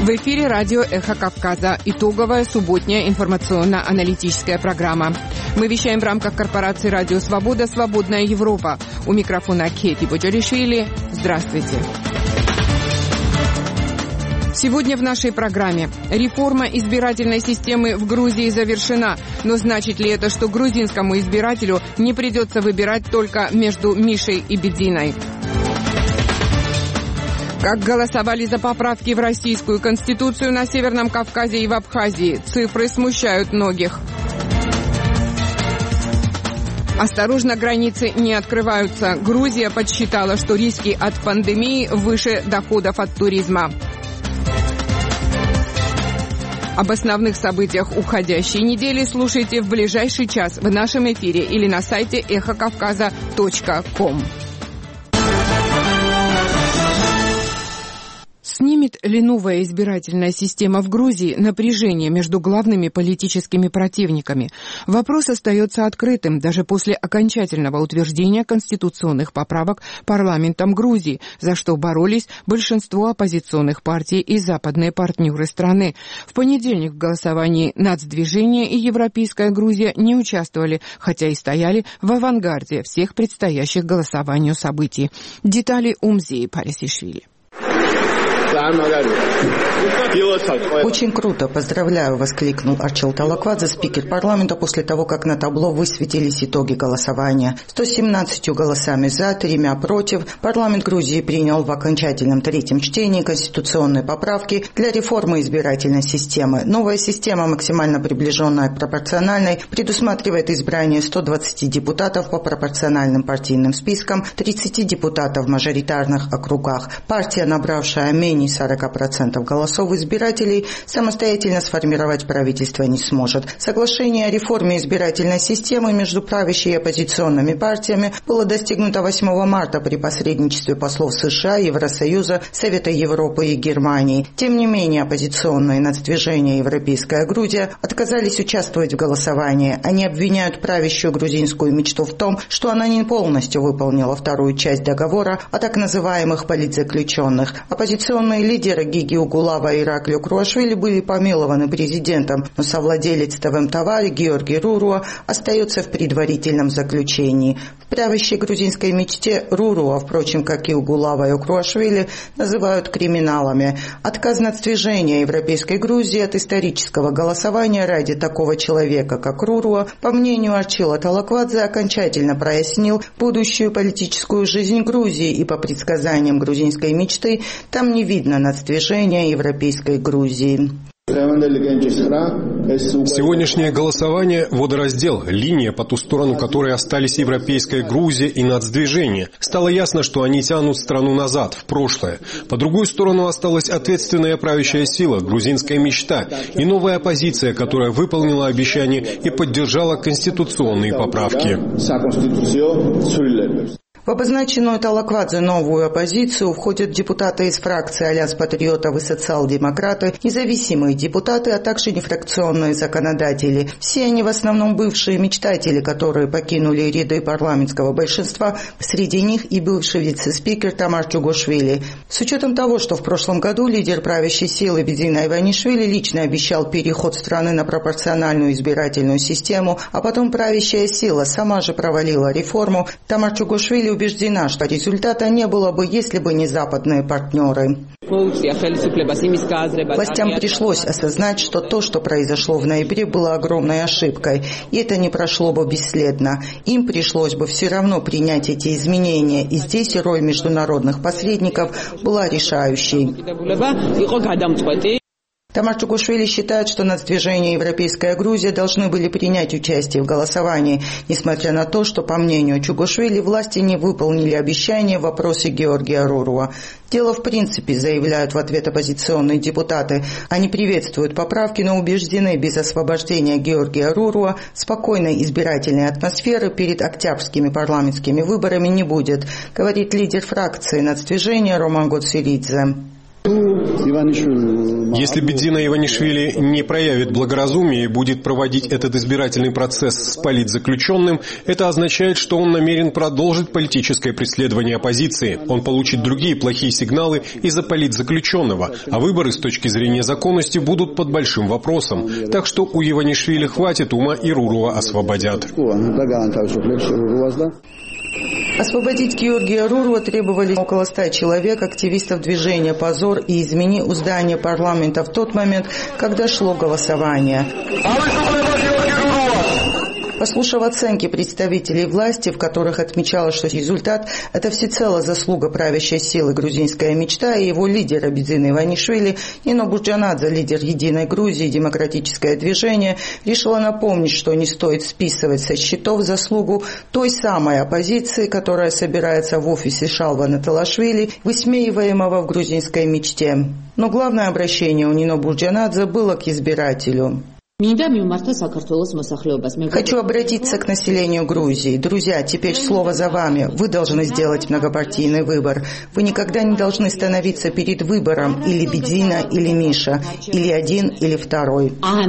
В эфире радио «Эхо Кавказа». Итоговая субботняя информационно-аналитическая программа. Мы вещаем в рамках корпорации «Радио Свобода. Свободная Европа». У микрофона Кети Боджаришвили. Здравствуйте. Сегодня в нашей программе. Реформа избирательной системы в Грузии завершена. Но значит ли это, что грузинскому избирателю не придется выбирать только между Мишей и Бедзиной? Как голосовали за поправки в Российскую Конституцию на Северном Кавказе и в Абхазии? Цифры смущают многих. Осторожно, границы не открываются. Грузия подсчитала, что риски от пандемии выше доходов от туризма. Об основных событиях уходящей недели слушайте в ближайший час в нашем эфире или на сайте эхокавказа.ком. Снимет ли новая избирательная система в Грузии напряжение между главными политическими противниками? Вопрос остается открытым даже после окончательного утверждения конституционных поправок парламентом Грузии, за что боролись большинство оппозиционных партий и западные партнеры страны. В понедельник в голосовании Нацдвижение и Европейская Грузия не участвовали, хотя и стояли в авангарде всех предстоящих голосованию событий. Детали Умзии Парисишвили. Очень круто, поздравляю, воскликнул Арчил Талаквадзе, спикер парламента, после того, как на табло высветились итоги голосования. 117 голосами за, 3 против, парламент Грузии принял в окончательном третьем чтении конституционные поправки для реформы избирательной системы. Новая система, максимально приближенная к пропорциональной, предусматривает избрание 120 депутатов по пропорциональным партийным спискам, 30 депутатов в мажоритарных округах. Партия, набравшая менее 40% голосов избирателей, самостоятельно сформировать правительство не сможет. Соглашение о реформе избирательной системы между правящей и оппозиционными партиями было достигнуто 8 марта при посредничестве послов США, Евросоюза, Совета Европы и Германии. Тем не менее, оппозиционные Нацдвижение и Европейская Грузия отказались участвовать в голосовании. Они обвиняют правящую грузинскую мечту в том, что она не полностью выполнила вторую часть договора о так называемых политзаключенных. Оппозиционные лидеры Гиги Угулава и Ираклио Круашвили были помилованы президентом, но совладелец ТВМ-Товари Георгий Руруа остается в предварительном заключении. В правящей грузинской мечте Руруа, впрочем, как и Угулава и Круашвили, называют криминалами. Отказ Нацдвижения Европейской Грузии от исторического голосования ради такого человека, как Руруа, по мнению Арчила Талаквадзе, окончательно прояснил будущую политическую жизнь Грузии, и по предсказаниям грузинской мечты там не видно Нацдвижения Европейской Грузии. Сегодняшнее голосование – водораздел, линия, по ту сторону которой остались Европейская Грузия и Нацдвижение. Стало ясно, что они тянут страну назад, в прошлое. По другую сторону осталась ответственная правящая сила, грузинская мечта и новая оппозиция, которая выполнила обещания и поддержала конституционные поправки. В обозначенную Талаквадзе новую оппозицию входят депутаты из фракции «Альянс патриотов» и социал-демократы, независимые депутаты, а также нефракционные законодатели. Все они в основном бывшие мечтатели, которые покинули ряды парламентского большинства, среди них и бывший вице-спикер Тамар Чугошвили. С учетом того, что в прошлом году лидер правящей силы Бедзина Иванишвили лично обещал переход страны на пропорциональную избирательную систему, а потом правящая сила сама же провалила реформу, Тамар Чугошвили убеждена, что результата не было бы, если бы не западные партнеры. Властям пришлось осознать, что то, что произошло в ноябре, было огромной ошибкой, и это не прошло бы бесследно. Им пришлось бы все равно принять эти изменения, и здесь роль международных посредников была решающей. Тамар Чугошвили считает, что Нацдвижение и Европейская Грузия должны были принять участие в голосовании, несмотря на то, что, по мнению Чугошвили, власти не выполнили обещания в вопросе Георгия Руруа. Дело в принципе, заявляют в ответ оппозиционные депутаты. Они приветствуют поправки, но убеждены, без освобождения Георгия Руруа спокойной избирательной атмосферы перед октябрьскими парламентскими выборами не будет, говорит лидер фракции Нацдвижения Роман Гоциридзе. Если Бедзина Иванишвили не проявит благоразумие и будет проводить этот избирательный процесс с политзаключенным, это означает, что он намерен продолжить политическое преследование оппозиции. Он получит другие плохие сигналы из-за политзаключенного, а выборы с точки зрения законности будут под большим вопросом. Так что у Иванишвили хватит ума и Рурова освободят. Освободить Георгия Рурова требовали около 100 человек, активистов движения «Позор» и «Измени» у здания парламента в тот момент, когда шло голосование. Послушав оценки представителей власти, в которых отмечалось, что результат – это всецело заслуга правящей силы «Грузинская мечта» и его лидера Бедзины Иванишвили, Нино Бурджанадзе, лидер «Единой Грузии», «Демократическое движение», решила напомнить, что не стоит списывать со счетов заслугу той самой оппозиции, которая собирается в офисе Шалвана Талашвили, высмеиваемого в «Грузинской мечте». Но главное обращение у Нино Бурджанадзе было к избирателю. Хочу обратиться к населению Грузии. Друзья, теперь слово за вами. Вы должны сделать многопартийный выбор. Вы никогда не должны становиться перед выбором или Бедзина, или Миша, или один, или второй.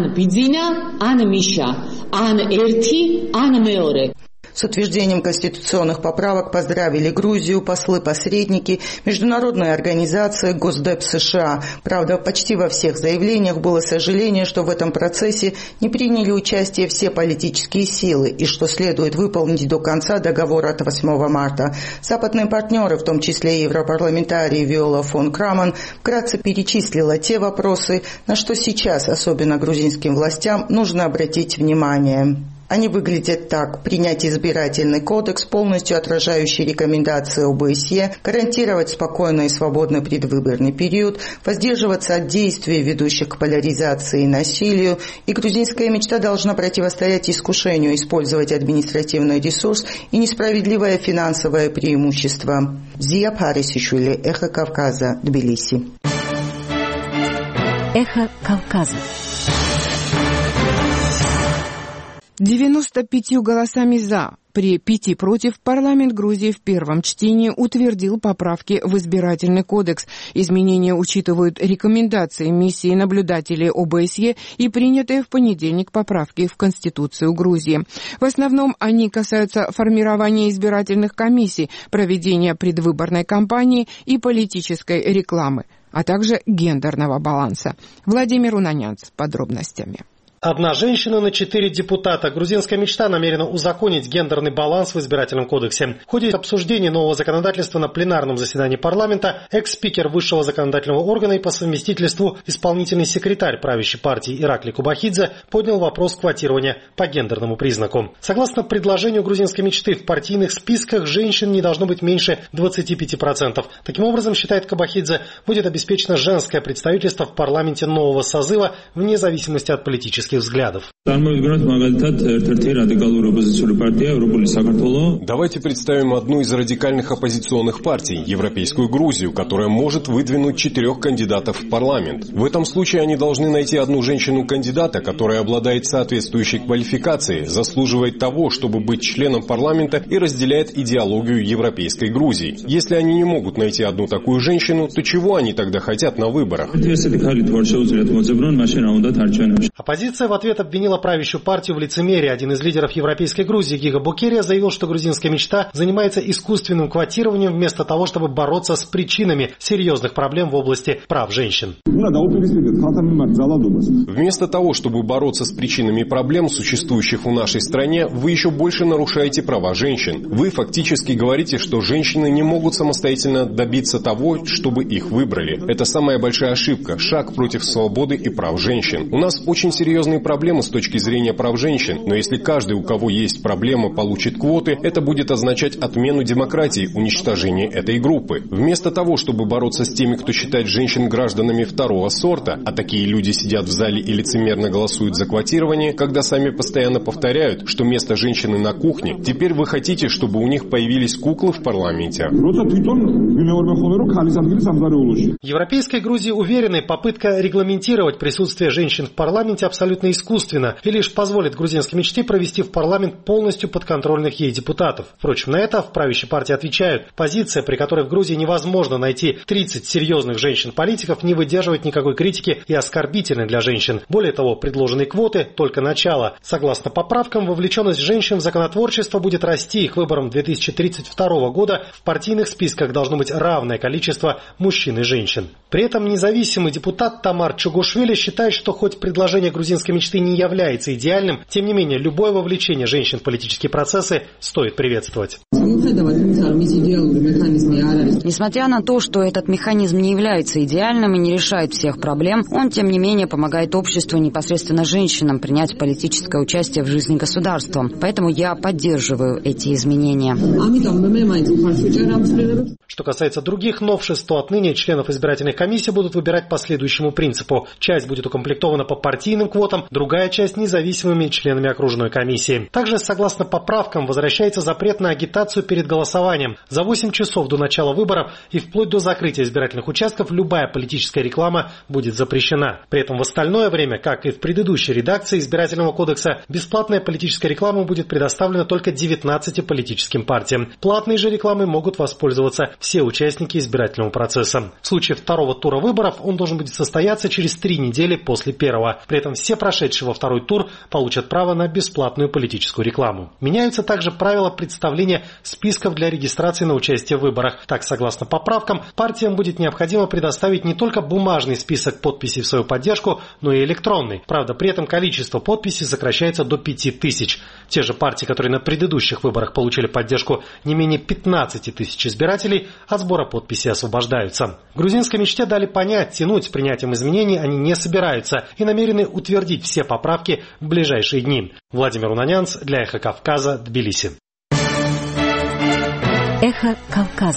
С утверждением конституционных поправок поздравили Грузию послы-посредники, международные организации, Госдеп США. Правда, почти во всех заявлениях было сожаление, что в этом процессе не приняли участие все политические силы и что следует выполнить до конца договора от 8 марта. Западные партнеры, в том числе и европарламентарий Виола фон Крамон, вкратце перечислила те вопросы, на что сейчас, особенно грузинским властям, нужно обратить внимание. Они выглядят так: принять избирательный кодекс, полностью отражающий рекомендации ОБСЕ, гарантировать спокойный и свободный предвыборный период, воздерживаться от действий, ведущих к поляризации и насилию, и грузинская мечта должна противостоять искушению использовать административный ресурс и несправедливое финансовое преимущество. Зия Парисишвили, Эхо Кавказа, Тбилиси. Эхо Кавказа. 95 голосами «за», при 5 против парламент Грузии в первом чтении утвердил поправки в избирательный кодекс. Изменения учитывают рекомендации миссии наблюдателей ОБСЕ и принятые в понедельник поправки в Конституцию Грузии. В основном они касаются формирования избирательных комиссий, проведения предвыборной кампании и политической рекламы, а также гендерного баланса. Владимир Унанянц с подробностями. Одна женщина на 4 депутата. Грузинская мечта намерена узаконить гендерный баланс в избирательном кодексе. В ходе обсуждения нового законодательства на пленарном заседании парламента экс-спикер высшего законодательного органа и по совместительству исполнительный секретарь правящей партии Иракли Кубахидзе поднял вопрос квотирования по гендерному признаку. Согласно предложению грузинской мечты, в партийных списках женщин не должно быть меньше 25%. Таким образом, считает Кубахидзе, будет обеспечено женское представительство в парламенте нового созыва вне зависимости от политических взглядов. Давайте представим одну из радикальных оппозиционных партий, Европейскую Грузию, которая может выдвинуть 4 кандидатов в парламент. В этом случае они должны найти одну женщину-кандидата, которая обладает соответствующей квалификацией, заслуживает того, чтобы быть членом парламента и разделяет идеологию Европейской Грузии. Если они не могут найти одну такую женщину, то чего они тогда хотят на выборах? Оппозиция в ответ обвинила правящую партию в лицемерии. Один из лидеров Европейской Грузии, Гига Букерия, заявил, что грузинская мечта занимается искусственным квотированием вместо того, чтобы бороться с причинами серьезных проблем в области прав женщин. Вместо того, чтобы бороться с причинами проблем, существующих в нашей стране, вы еще больше нарушаете права женщин. Вы фактически говорите, что женщины не могут самостоятельно добиться того, чтобы их выбрали. Это самая большая ошибка, шаг против свободы и прав женщин. У нас очень серьезные проблемы с точки зрения прав женщин, но если каждый, у кого есть проблема, получит квоты, это будет означать отмену демократии, уничтожение этой группы. Вместо того, чтобы бороться с теми, кто считает женщин гражданами второго сорта, а такие люди сидят в зале и лицемерно голосуют за квотирование, когда сами постоянно повторяют, что место женщины на кухне, теперь вы хотите, чтобы у них появились куклы в парламенте. В Европейской Грузии уверены, попытка регламентировать присутствие женщин в парламенте абсолютно абсолютно искусственно и лишь позволит грузинской мечте провести в парламент полностью подконтрольных ей депутатов. Впрочем, на это в правящей партии отвечают: позиция, при которой в Грузии невозможно найти 30 серьезных женщин-политиков, не выдерживает никакой критики и оскорбительны для женщин. Более того, предложенные квоты – только начало. Согласно поправкам, вовлеченность женщин в законотворчество будет расти, и к выборам 2032 года в партийных списках должно быть равное количество мужчин и женщин. При этом независимый депутат Тамар Чугушвили считает, что хоть предложение грузинской мечты не является идеальным, тем не менее любое вовлечение женщин в политические процессы стоит приветствовать. Несмотря на то, что этот механизм не является идеальным и не решает всех проблем, он, тем не менее, помогает обществу, непосредственно женщинам, принять политическое участие в жизни государства. Поэтому я поддерживаю эти изменения. Что касается других новшеств, то отныне членов избирательных комиссий будут выбирать по следующему принципу. Часть будет укомплектована по партийным квотам, другая часть независимыми членами окружной комиссии. Также, согласно поправкам, возвращается запрет на агитацию перед голосованием. За 8 часов до начала выборов и вплоть до закрытия избирательных участков любая политическая реклама будет запрещена. При этом в остальное время, как и в предыдущей редакции избирательного кодекса, бесплатная политическая реклама будет предоставлена только 19 политическим партиям. Платной же рекламой могут воспользоваться все участники избирательного процесса. В случае второго тура выборов он должен будет состояться через 3 недели после первого. При этом все прошедшие во второй тур получат право на бесплатную политическую рекламу. Меняются также правила представления списков для регистрации на участие в выборах. Так, согласно поправкам, партиям будет необходимо предоставить не только бумажный список подписей в свою поддержку, но и электронный. Правда, при этом количество подписей сокращается до 5000. Те же партии, которые на предыдущих выборах получили поддержку не менее 15 тысяч избирателей, от сбора подписей освобождаются. Грузинской мечте дали понять, тянуть с принятием изменений они не собираются и намерены утвердить все поправки в ближайшие дни. Владимир Унанянц для «Эхо Кавказа», Тбилиси. «Эхо Кавказа».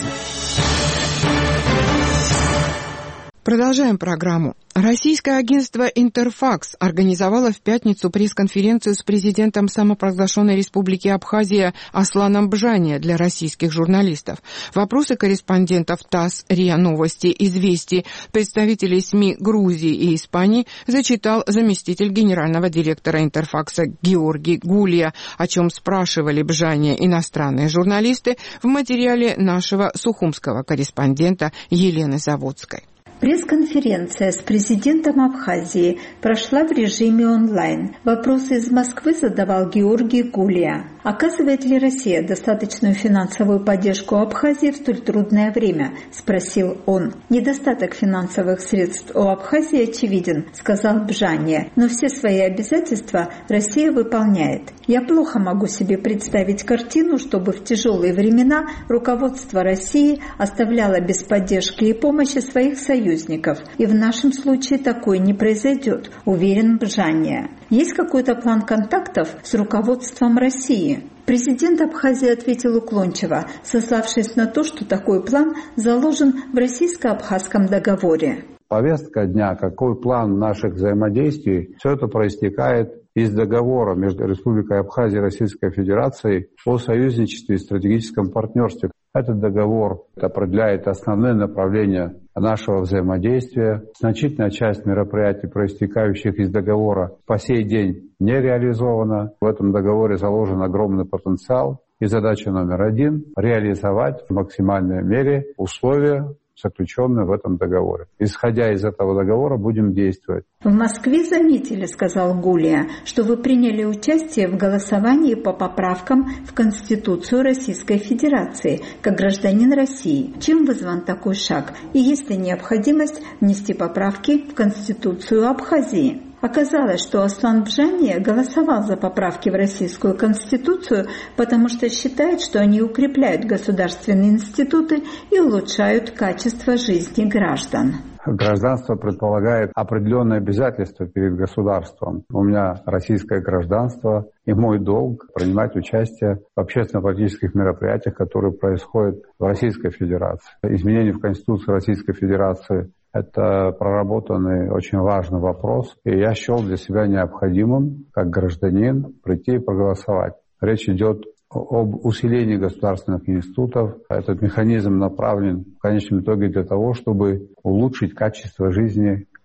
Продолжаем программу. Российское агентство «Интерфакс» организовало в пятницу пресс-конференцию с президентом самопровозглашенной республики Абхазия Асланом Бжания для российских журналистов. Вопросы корреспондентов ТАСС, РИА Новости, Известий, представителей СМИ Грузии и Испании зачитал заместитель генерального директора «Интерфакса» Георгий Гулия, о чем спрашивали Бжания иностранные журналисты в материале нашего сухумского корреспондента Елены Заводской. Пресс-конференция с президентом Абхазии прошла в режиме онлайн. Вопросы из Москвы задавал Георгий Гулия. Оказывает ли Россия достаточную финансовую поддержку Абхазии в столь трудное время? Спросил он. Недостаток финансовых средств у Абхазии очевиден, сказал Бжания. Но все свои обязательства Россия выполняет. Я плохо могу себе представить картину, чтобы в тяжелые времена руководство России оставляло без поддержки и помощи своих союзников. И в нашем случае такое не произойдет, уверен Бжания. Есть какой-то план контактов с руководством России? Президент Абхазии ответил уклончиво, сославшись на то, что такой план заложен в российско-абхазском договоре. Повестка дня, какой план наших взаимодействий, все это проистекает из договора между Республикой Абхазия и Российской Федерацией о союзничестве и стратегическом партнерстве. Этот договор определяет основные направления нашего взаимодействия. Значительная часть мероприятий, проистекающих из договора, по сей день не реализована. В этом договоре заложен огромный потенциал. И задача номер 1 – реализовать в максимальной мере условия, заключенные в этом договоре. Исходя из этого договора, будем действовать. В Москве заметили, сказал Гулия, что вы приняли участие в голосовании по поправкам в Конституцию Российской Федерации как гражданин России. Чем вызван такой шаг? И есть ли необходимость внести поправки в Конституцию Абхазии? Оказалось, что Аслан Бжания голосовал за поправки в Российскую Конституцию, потому что считает, что они укрепляют государственные институты и улучшают качество жизни граждан. Гражданство предполагает определенные обязательства перед государством. У меня российское гражданство, и мой долг принимать участие в общественно-политических мероприятиях, которые происходят в Российской Федерации. Изменения в Конституции Российской Федерации – это проработанный очень важный вопрос, и я счел для себя необходимым, как гражданин, прийти и проголосовать. Речь идет об усилении государственных институтов. Этот механизм направлен в конечном итоге для того, чтобы улучшить качество жизни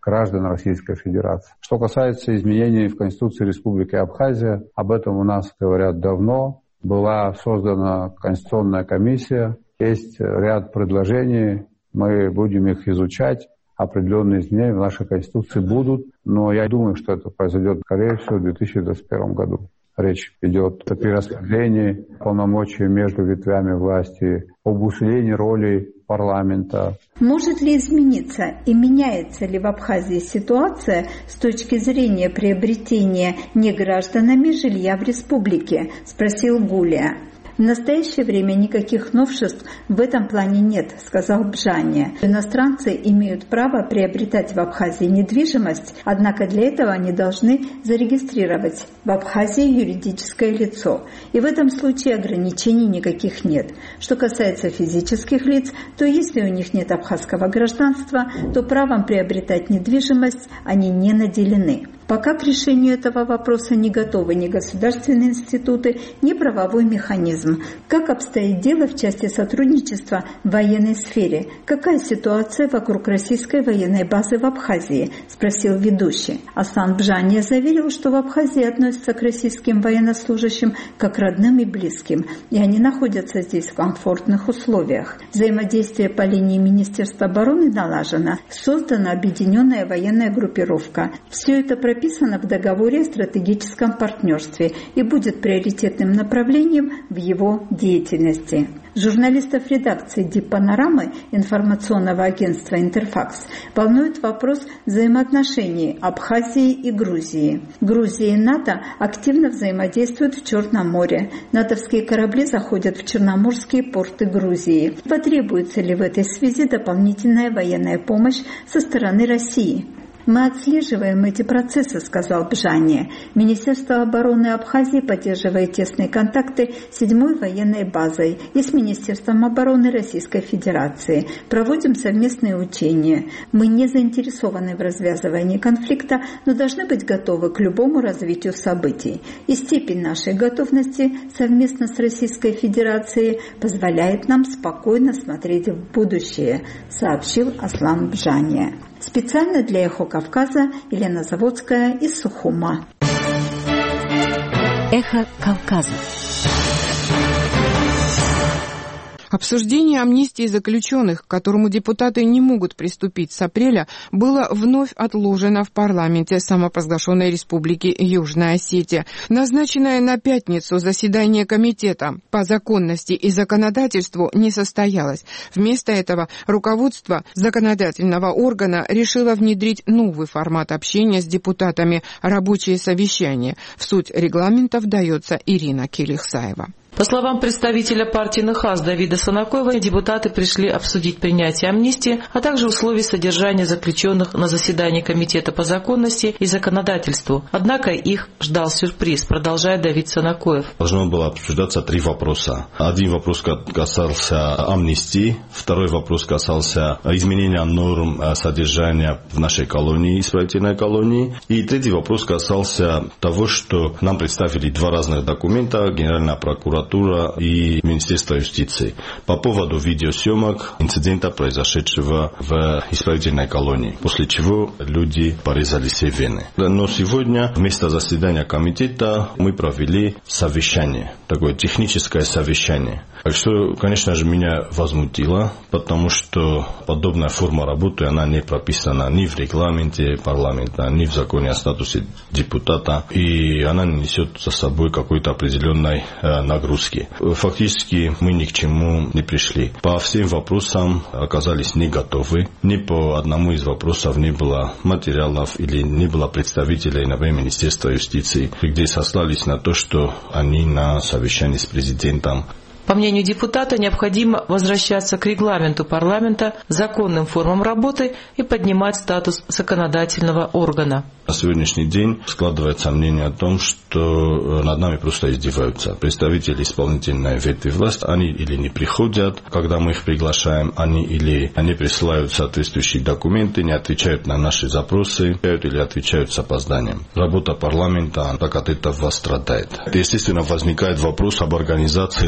граждан Российской Федерации. Что касается изменений в Конституции Республики Абхазия, об этом у нас говорят давно. Была создана Конституционная комиссия, есть ряд предложений, мы будем их изучать. Определенные изменения в нашей Конституции будут, но я думаю, что это произойдет, скорее всего, в 2021 году. Речь идет о перераспределении полномочий между ветвями власти, об усилении роли парламента. Может ли измениться и меняется ли в Абхазии ситуация с точки зрения приобретения негражданами жилья в республике, спросил Гулия. В настоящее время никаких новшеств в этом плане нет, сказал Бжания. Иностранцы имеют право приобретать в Абхазии недвижимость, однако для этого они должны зарегистрировать в Абхазии юридическое лицо. И в этом случае ограничений никаких нет. Что касается физических лиц, то если у них нет абхазского гражданства, то правом приобретать недвижимость они не наделены. Пока к решению этого вопроса не готовы ни государственные институты, ни правовой механизм. Как обстоит дело в части сотрудничества в военной сфере? Какая ситуация вокруг российской военной базы в Абхазии? Спросил ведущий. Аслан Бжания заверил, что в Абхазии относятся к российским военнослужащим как родным и близким, и они находятся здесь в комфортных условиях. Взаимодействие по линии Министерства обороны налажено, создана объединенная военная группировка. Все это прописано в договоре о стратегическом партнерстве и будет приоритетным направлением в его деятельности. Журналистов редакции Диппанорамы информационного агентства «Интерфакс» волнует вопрос взаимоотношений Абхазии и Грузии. Грузия и НАТО активно взаимодействуют в Черном море. натовские корабли заходят в черноморские порты Грузии. Потребуется ли в этой связи дополнительная военная помощь со стороны России? «Мы отслеживаем эти процессы», — сказал Бжания. Министерство обороны Абхазии поддерживает тесные контакты с 7-й военной базой и с Министерством обороны Российской Федерации. Проводим совместные учения. Мы не заинтересованы в развязывании конфликта, но должны быть готовы к любому развитию событий. И степень нашей готовности совместно с Российской Федерацией позволяет нам спокойно смотреть в будущее, сообщил Аслан Бжания. Специально для «Эхо Кавказа» Елена Заводская из Сухума. «Эхо Кавказа». Обсуждение амнистии заключенных, к которому депутаты не могут приступить с апреля, было вновь отложено в парламенте самопровозглашенной республики Южная Осетия. Назначенное на пятницу заседание комитета по законности и законодательству не состоялось. Вместо этого руководство законодательного органа решило внедрить новый формат общения с депутатами – рабочие совещания. В суть регламента вдается Ирина Келихсаева. По словам представителя партии НХАС Давида Санакоева, депутаты пришли обсудить принятие амнистии, а также условия содержания заключенных на заседании Комитета по законности и законодательству. Однако их ждал сюрприз, продолжает Давид Санакоев. Должно было обсуждаться 3 вопроса. Один вопрос касался амнистии, второй вопрос касался изменения норм содержания в нашей колонии, исправительной колонии, и третий вопрос касался того, что нам представили 2 разных документа, Генеральная прокуратура и Министерство юстиции по поводу видеосъемок инцидента, произошедшего в исправительной колонии, после чего люди порезали все вены. Но сегодня вместо заседания комитета мы провели совещание, такое техническое совещание. Так что, конечно же, меня возмутило, потому что подобная форма работы, она не прописана ни в регламенте парламента, ни в законе о статусе депутата, и она не несет за собой какой-то определенной нагрузки. Фактически мы ни к чему не пришли. По всем вопросам оказались не готовы. Ни по одному из вопросов не было материалов или не было представителей, например, Министерства юстиции, где сослались на то, что они на совещании с президентом. По мнению депутата, необходимо возвращаться к регламенту парламента, законным формам работы и поднимать статус законодательного органа. На сегодняшний день складывается мнение о том, что над нами просто издеваются. Представители исполнительной ветви власти, они или не приходят, когда мы их приглашаем, они присылают соответствующие документы, не отвечают на наши запросы, или отвечают с опозданием. Работа парламента так от этого страдает. Естественно, возникает вопрос об организации работы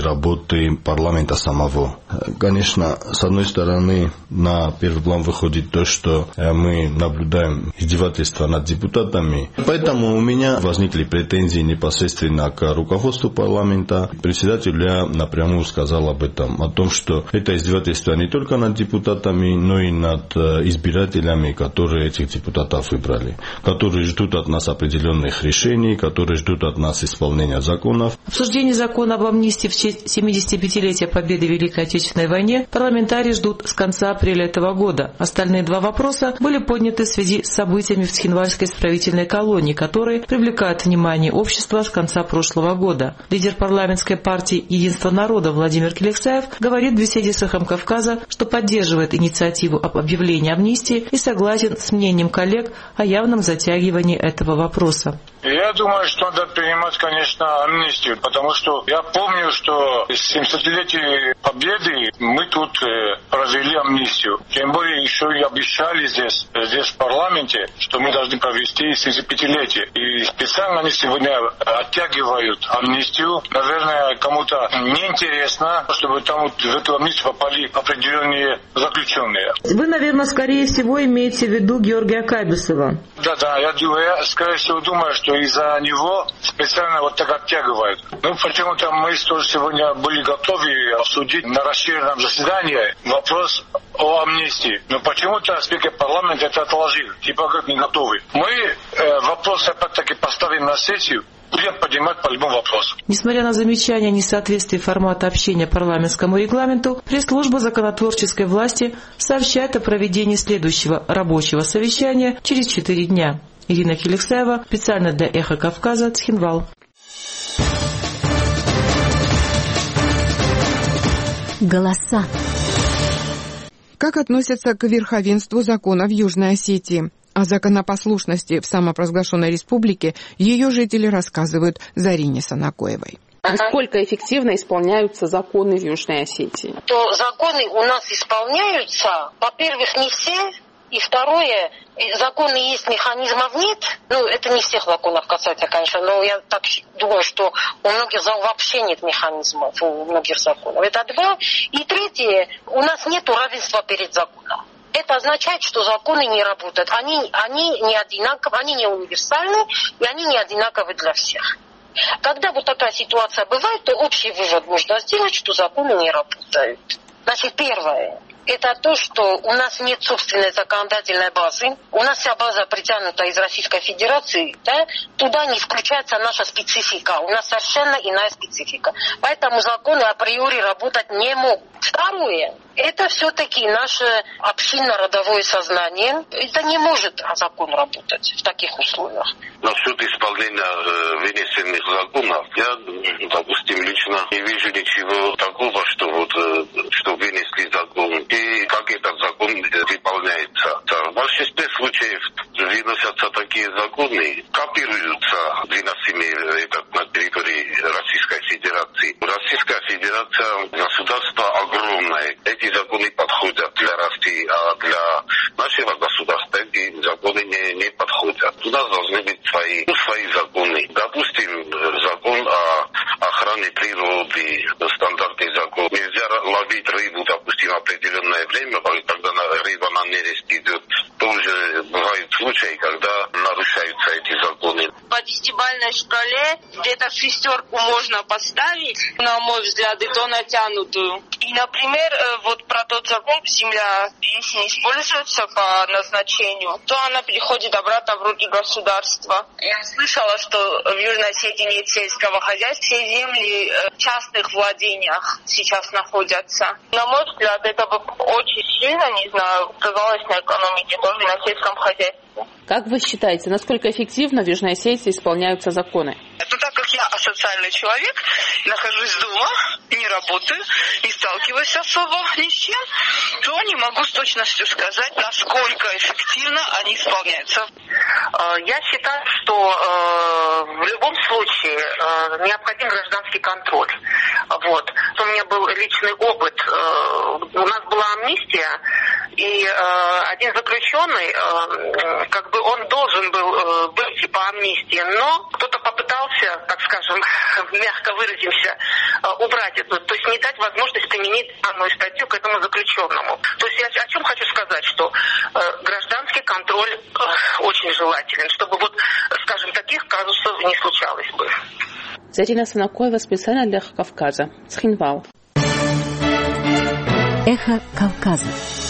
работы парламента самого. Конечно, с одной стороны, на первый план выходит то, что мы наблюдаем издевательства над депутатами. Поэтому у меня возникли претензии непосредственно к руководству парламента. Председатель напрямую сказал об этом, о том, что это издевательство не только над депутатами, но и над избирателями, которые этих депутатов выбрали, которые ждут от нас определенных решений, которые ждут от нас исполнения законов. Обсуждение закона об амнистии в честь 75-летия победы в Великой Отечественной войне парламентарии ждут с конца апреля этого года. Остальные два вопроса были подняты в связи с событиями в Цхинвальской исправительной колонии, которые привлекают внимание общества с конца прошлого года. Лидер парламентской партии «Единство народа» Владимир Келексаев говорит в беседе с «Эхом Кавказа», что поддерживает инициативу об объявлении амнистии и согласен с мнением коллег о явном затягивании этого вопроса. Я думаю, что надо принимать, конечно, амнистию, потому что я помню, что с 70-летия Победы мы тут провели амнистию. Тем более еще и обещали здесь в парламенте, что мы должны провести 75-летие. И специально они сегодня оттягивают амнистию. Наверное, кому-то неинтересно, чтобы там в эту амнистию попали определенные заключенные. Вы, наверное, скорее всего имеете в виду Георгия Кабисова. Да, я скорее всего думаю, что из-за него специально вот так оттягивают. Ну, почему-то мы тоже сегодня были готовы обсудить на расширенном заседании вопрос о амнистии. Но почему-то спикер парламента это отложил. Типа как не готовы. Мы вопрос опять-таки поставим на сессию. Будем поднимать по любому вопросу. Несмотря на замечания о несоответствии формата общения парламентскому регламенту, пресс-служба законотворческой власти сообщает о проведении следующего рабочего совещания через 4 дня. Ирина Келексаева, специально для «Эхо Кавказа», Цхинвал. Голоса. Как относятся к верховенству закона в Южной Осетии? О законопослушности в самопровозглашенной республике ее жители рассказывают Зарине Санакоевой. Насколько эффективно исполняются законы в Южной Осетии? То законы у нас исполняются, во-первых, не все, и второе, законы есть, механизмов нет. Ну, это не всех законов касается, конечно, но я так думаю, что у многих вообще нет механизмов, у многих законов. Это два. И третье, у нас нет равенства перед законом. Это означает, что законы не работают. Они не одинаковы, они не универсальны, и они не одинаковы для всех. Когда вот такая ситуация бывает, то общий вывод можно сделать, что законы не работают. Значит, первое. Это то, что у нас нет собственной законодательной базы. У нас вся база притянута из Российской Федерации. Да? Туда не включается наша специфика. У нас совершенно иная специфика. Поэтому законы априори работать не могут. Второе. Это все-таки наше общинно-родовое сознание. Это не может закон работать в таких условиях. Насчет исполнения вынесенных законов, я, допустим, лично не вижу ничего такого, что вынесли закон и как этот закон выполняется. В большинстве случаев выносятся такие законы, копируются выносимые на территории Российской Федерации. Российская Федерация государство огромное. Эти законы подходят для России, а для нашего государства эти законы не подходят. У нас должны быть свои законы. Допустим, закон о охране природы, стандартный закон. Нельзя ловить рыбу, допустим, определенное время, когда рыба на нерест идет. Тоже бывают случаи, когда нарушаются эти законы. По 10-бальной шкале где-то 6 можно поставить, на мой взгляд, и то натянутую. И, например, вот про тот закон, земля, если не используется по назначению, то она переходит обратно в руки государства. Я слышала, что в Южной Осетии нет сельского хозяйства, все земли в частных владениях сейчас находятся. На мой взгляд, это бы очень сильно, не знаю, сказалось на экономике, тоже на сельском хозяйстве. Как вы считаете, насколько эффективно в Южной Осетии исполняются законы? Ну, так как я асоциальный человек, нахожусь дома, не работаю, не стала сталкиваюсь особо ни с чем, то не могу с точностью сказать, насколько эффективно они исполняются. Я считаю, что в любом случае необходим гражданский контроль. Вот. У меня был личный опыт. У нас была амнистия, и один заключенный, он должен был быть по амнистии, но кто-то попытался, так скажем, мягко выразимся, убрать это, то есть не дать возможность применить данную статью к этому заключенному. То есть я о чем хочу сказать, что гражданский контроль очень желателен, чтобы таких казусов не случалось бы. Зарина Санакоева, специально для «Эхо Кавказа», Цхинвал. Эхо Кавказа.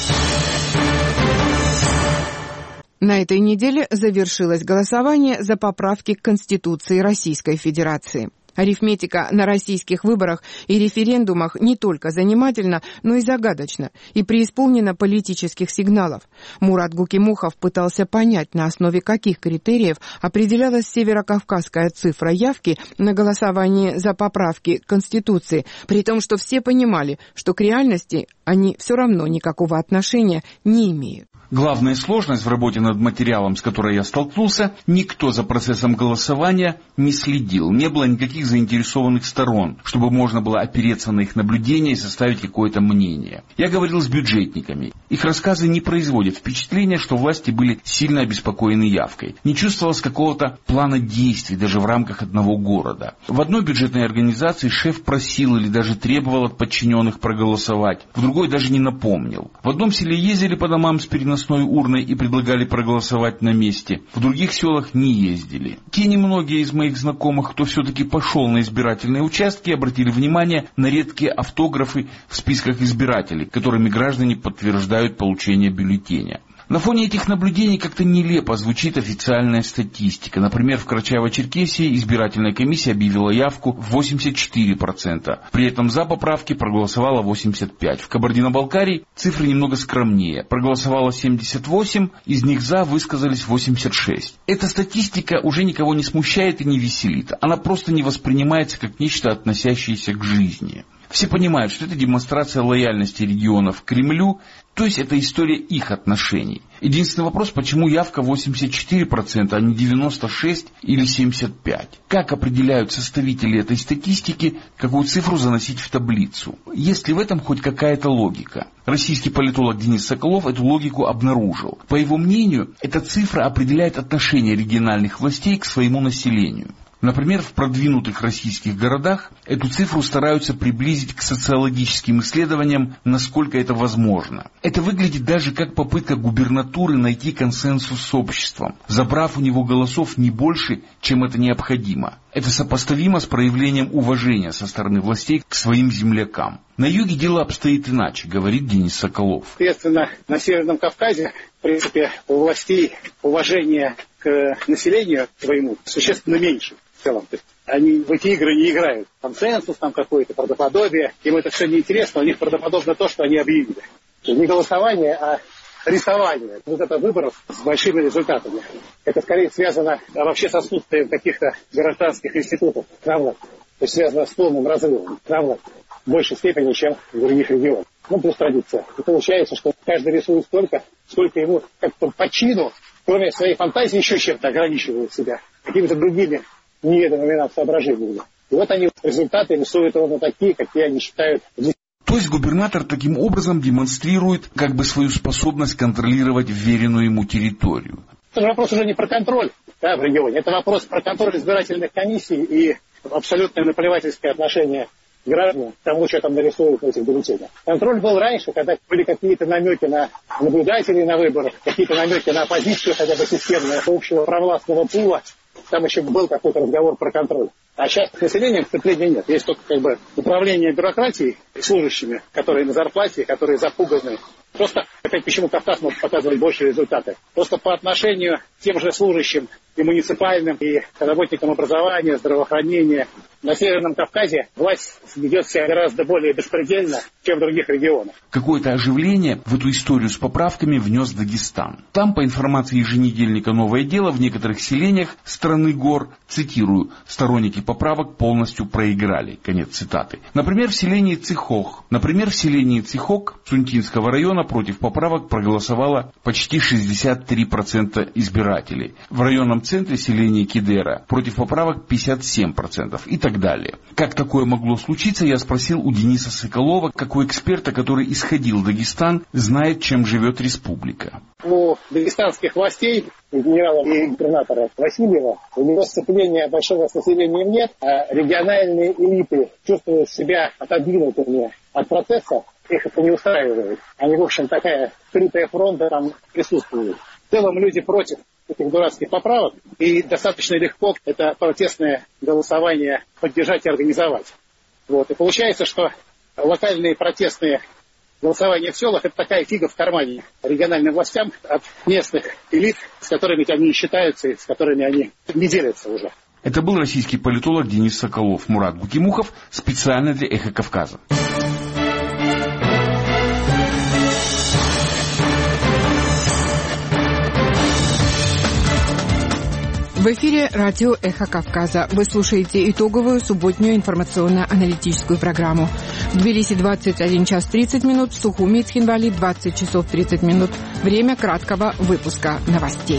На этой неделе завершилось голосование за поправки к Конституции Российской Федерации. Арифметика на российских выборах и референдумах не только занимательна, но и загадочна, и преисполнена политических сигналов. Мурат Гукимухов пытался понять, на основе каких критериев определялась северокавказская цифра явки на голосование за поправки к Конституции, при том, что все понимали, что к реальности они все равно никакого отношения не имеют. Главная сложность в работе над материалом, с которой я столкнулся, никто за процессом голосования не следил. Не было никаких заинтересованных сторон, чтобы можно было опереться на их наблюдения и составить какое-то мнение. Я говорил с бюджетниками. Их рассказы не производят впечатления, что власти были сильно обеспокоены явкой. Не чувствовалось какого-то плана действий даже в рамках одного города. В одной бюджетной организации шеф просил или даже требовал от подчиненных проголосовать, в другой даже не напомнил. В одном селе ездили по домам с переносной урной и предлагали проголосовать на месте. В других селах не ездили. Те немногие из моих знакомых, кто все-таки пошел на избирательные участки, обратили внимание на редкие автографы в списках избирателей, которыми граждане подтверждают получение бюллетеня. На фоне этих наблюдений как-то нелепо звучит официальная статистика. Например, в Карачаево-Черкесии избирательная комиссия объявила явку в 84%. При этом за поправки проголосовало 85%. В Кабардино-Балкарии цифры немного скромнее. Проголосовало 78%, из них за высказались 86%. Эта статистика уже никого не смущает и не веселит. Она просто не воспринимается как нечто, относящееся к жизни. Все понимают, что это демонстрация лояльности регионов к Кремлю, то есть это история их отношений. Единственный вопрос, почему явка 84%, а не 96% или 75%? Как определяют составители этой статистики, какую цифру заносить в таблицу? Есть ли в этом хоть какая-то логика? Российский политолог Денис Соколов эту логику обнаружил. По его мнению, эта цифра определяет отношение региональных властей к своему населению. Например, в продвинутых российских городах эту цифру стараются приблизить к социологическим исследованиям, насколько это возможно. Это выглядит даже как попытка губернатуры найти консенсус с обществом, забрав у него голосов не больше, чем это необходимо. Это сопоставимо с проявлением уважения со стороны властей к своим землякам. На юге дело обстоит иначе, говорит Денис Соколов. Соответственно, на Северном Кавказе, в принципе, у властей уважение к населению своему существенно меньше. В целом. То есть они в эти игры не играют. Консенсус там какое-то, правдоподобие. Им это все неинтересно, у них правдоподобно то, что они объявили. Не голосование, а рисование. Это выборов с большими результатами. Это скорее связано вообще с отсутствием каких-то гражданских институтов на власть. То есть связано с полным разрывом на власть. В большей степени, чем в других регионах. Плюс традиция. И получается, что каждый рисует столько, сколько ему как-то по чину, кроме своей фантазии, еще чем-то ограничивает себя. Какими-то другими неведомыми нам соображениями. И вот они результаты рисуют ровно такие, какие они считают. То есть губернатор таким образом демонстрирует как бы свою способность контролировать вверенную ему территорию. Это вопрос уже не про контроль в регионе. Это вопрос про контроль избирательных комиссий и абсолютное наплевательское отношение граждан к тому, что там нарисуют в этих бюллетенях. Контроль был раньше, когда были какие-то намеки на наблюдателей на выборах, какие-то намеки на оппозицию, хотя бы системного общего провластного пула. Там еще был какой-то разговор про контроль. А сейчас с населением вступления нет. Есть только управление бюрократией и служащими, которые на зарплате, которые запуганы. Просто, опять почему Кавказ может показывать больше результаты. Просто по отношению к тем же служащим и муниципальным, и работникам образования, здравоохранения. На Северном Кавказе власть ведет себя гораздо более беспредельно, чем в других регионах. Какое-то оживление в эту историю с поправками внес Дагестан. Там, по информации еженедельника «Новое дело», в некоторых селениях страны гор, цитирую, сторонники против поправок полностью проиграли. Конец цитаты. Например, в селении Цихок Сунтинского района против поправок проголосовало почти 63% избирателей. В районном центре селения Кидера против поправок 57% и так далее. Как такое могло случиться, я спросил у Дениса Соколова, как у эксперта, который исходил в Дагестан, знает, чем живет республика. У дагестанских властей, генерала и губернатора Васильева, у него сцепления большого с населением нет, а региональные элиты чувствуют себя отодвинутыми от процесса, их это не устраивает. Они, в общем, такая скрытая фронта там присутствует. В целом люди против этих дурацких поправок, и достаточно легко это протестное голосование поддержать и организовать. Вот. И получается, что локальные протестные голосования в селах — это такая фига в кармане региональным властям от местных элит, с которыми они считаются и с которыми они не делятся уже. Это был российский политолог Денис Соколов. Мурат Букимухов специально для «Эхо Кавказа». В эфире радио «Эхо Кавказа». Вы слушаете итоговую субботнюю информационно-аналитическую программу. В Тбилиси 21 час 30 минут, в Сухуми и Цхинвали 20 часов 30 минут. Время краткого выпуска новостей.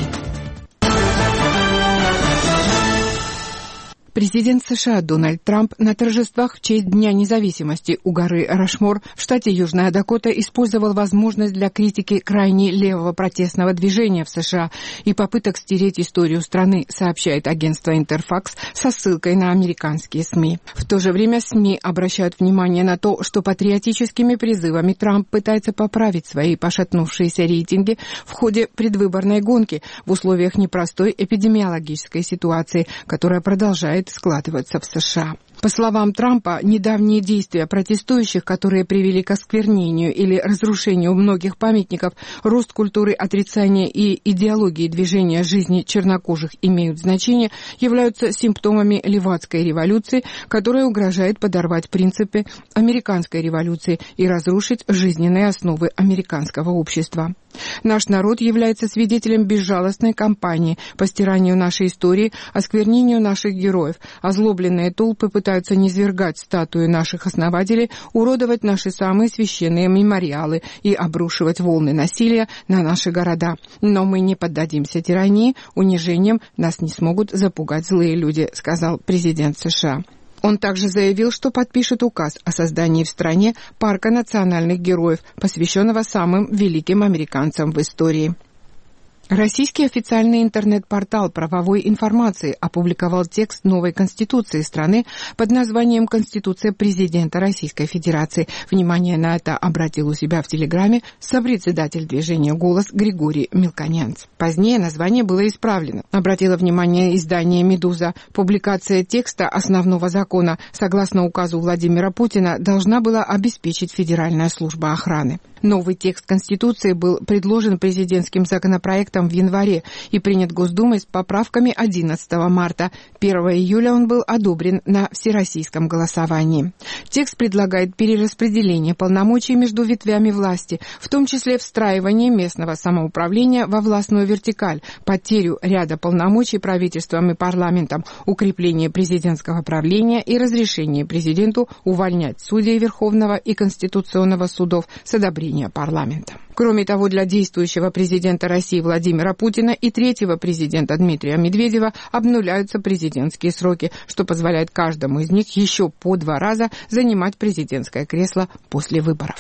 Президент США Дональд Трамп на торжествах в честь Дня независимости у горы Рашмор в штате Южная Дакота использовал возможность для критики крайне левого протестного движения в США и попыток стереть историю страны, сообщает агентство Интерфакс со ссылкой на американские СМИ. В то же время СМИ обращают внимание на то, что патриотическими призывами Трамп пытается поправить свои пошатнувшиеся рейтинги в ходе предвыборной гонки в условиях непростой эпидемиологической ситуации, которая продолжает складываться в США. По словам Трампа, недавние действия протестующих, которые привели к осквернению или разрушению многих памятников, рост культуры отрицания и идеологии движения жизни чернокожих имеют значение, являются симптомами левацкой революции, которая угрожает подорвать принципы американской революции и разрушить жизненные основы американского общества. Наш народ является свидетелем безжалостной кампании по стиранию нашей истории, осквернению наших героев. Озлобленные толпы пытаются низвергать статуи наших основателей, уродовать наши самые священные мемориалы и обрушивать волны насилия на наши города. Но мы не поддадимся тирании, унижением нас не смогут запугать злые люди, сказал президент США. Он также заявил, что подпишет указ о создании в стране парка национальных героев, посвященного самым великим американцам в истории. Российский официальный интернет-портал правовой информации опубликовал текст новой Конституции страны под названием «Конституция президента Российской Федерации». Внимание на это обратил у себя в Телеграме сопредседатель движения «Голос» Григорий Мелконянц. Позднее название было исправлено. Обратило внимание издание «Медуза». Публикация текста основного закона, согласно указу Владимира Путина, должна была обеспечить Федеральная служба охраны. Новый текст Конституции был предложен президентским законопроектом в январе и принят Госдумой с поправками 11 марта. 1 июля он был одобрен на всероссийском голосовании. Текст предлагает перераспределение полномочий между ветвями власти, в том числе встраивание местного самоуправления во властную вертикаль, потерю ряда полномочий правительством и парламентом, укрепление президентского правления и разрешение президенту увольнять судей Верховного и Конституционного судов с одобрения парламента. Кроме того, для действующего президента России Владимира Путина и третьего президента Дмитрия Медведева обнуляются президентские сроки, что позволяет каждому из них еще по 2 раза занимать президентское кресло после выборов.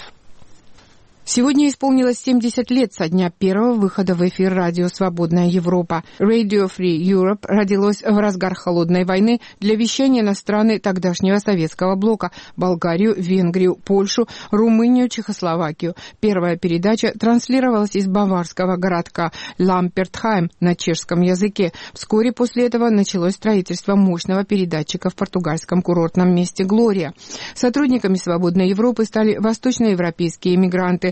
Сегодня исполнилось 70 лет со дня первого выхода в эфир радио «Свободная Европа». Radio Free Europe родилось в разгар холодной войны для вещания на страны тогдашнего советского блока – Болгарию, Венгрию, Польшу, Румынию, Чехословакию. Первая передача транслировалась из баварского городка Лампертхайм на чешском языке. Вскоре после этого началось строительство мощного передатчика в португальском курортном месте «Глория». Сотрудниками «Свободной Европы» стали восточноевропейские эмигранты,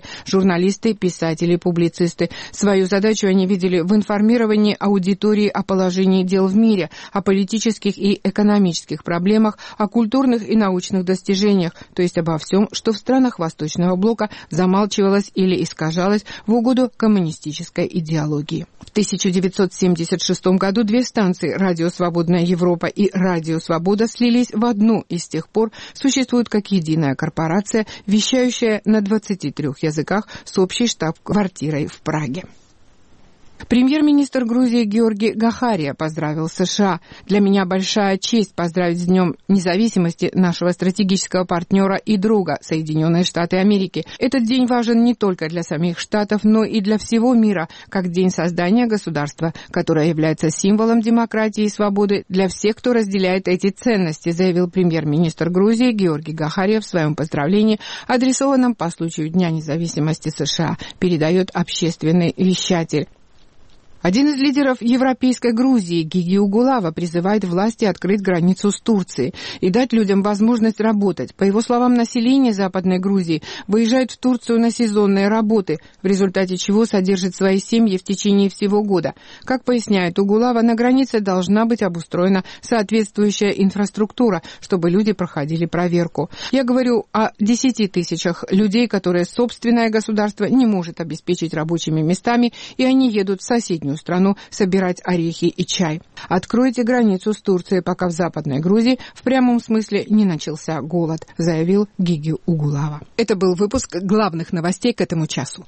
журналисты, писатели, публицисты. Свою задачу они видели в информировании аудитории о положении дел в мире, о политических и экономических проблемах, о культурных и научных достижениях, то есть обо всем, что в странах Восточного блока замалчивалось или искажалось в угоду коммунистической идеологии. В 1976 году две станции «Радио Свободная Европа» и «Радио Свобода» слились в одну и с тех пор существуют как единая корпорация, вещающая на 23 языках с общей штаб-квартирой в Праге. Премьер-министр Грузии Георги Гахария поздравил США. «Для меня большая честь поздравить с Днем независимости нашего стратегического партнера и друга Соединенные Штаты Америки. Этот день важен не только для самих Штатов, но и для всего мира, как день создания государства, которое является символом демократии и свободы для всех, кто разделяет эти ценности», заявил премьер-министр Грузии Георги Гахария в своем поздравлении, адресованном по случаю Дня независимости США, передает общественный вещатель. Один из лидеров европейской Грузии, Гиги Угулава, призывает власти открыть границу с Турцией и дать людям возможность работать. По его словам, население Западной Грузии выезжает в Турцию на сезонные работы, в результате чего содержит свои семьи в течение всего года. Как поясняет Угулава, на границе должна быть обустроена соответствующая инфраструктура, чтобы люди проходили проверку. Я говорю о 10 тысячах людей, которые собственное государство не может обеспечить рабочими местами, и они едут в соседнюю страну собирать орехи и чай. «Откройте границу с Турцией, пока в Западной Грузии в прямом смысле не начался голод», заявил Гиги Угулава. Это был выпуск главных новостей к этому часу.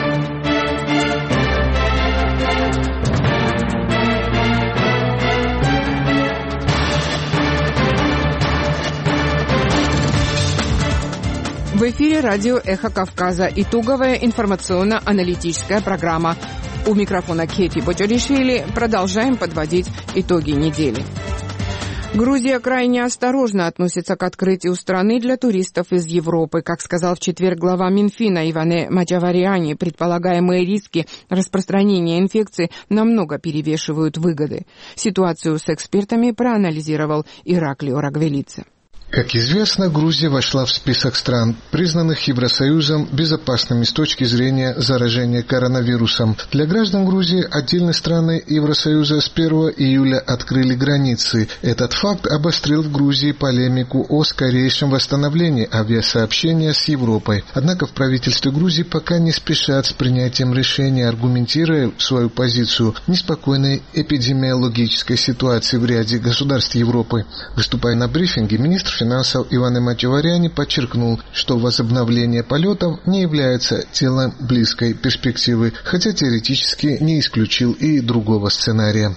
В эфире радио «Эхо Кавказа». Итоговая информационно-аналитическая программа. У микрофона Кети Боджоришвили. Продолжаем подводить итоги недели. Грузия крайне осторожно относится к открытию страны для туристов из Европы. Как сказал в четверг глава Минфина Иване Маджавариани, предполагаемые риски распространения инфекции намного перевешивают выгоды. Ситуацию с экспертами проанализировал Ираклио Рагвелидзе. Как известно, Грузия вошла в список стран, признанных Евросоюзом безопасными с точки зрения заражения коронавирусом. Для граждан Грузии отдельные страны Евросоюза с 1 июля открыли границы. Этот факт обострил в Грузии полемику о скорейшем восстановлении авиасообщения с Европой. Однако в правительстве Грузии пока не спешат с принятием решения, аргументируя свою позицию неспокойной эпидемиологической ситуации в ряде государств Европы. Выступая на брифинге, министр финансов Иван Маджавариани подчеркнул, что возобновление полетов не является делом близкой перспективы, хотя теоретически не исключил и другого сценария.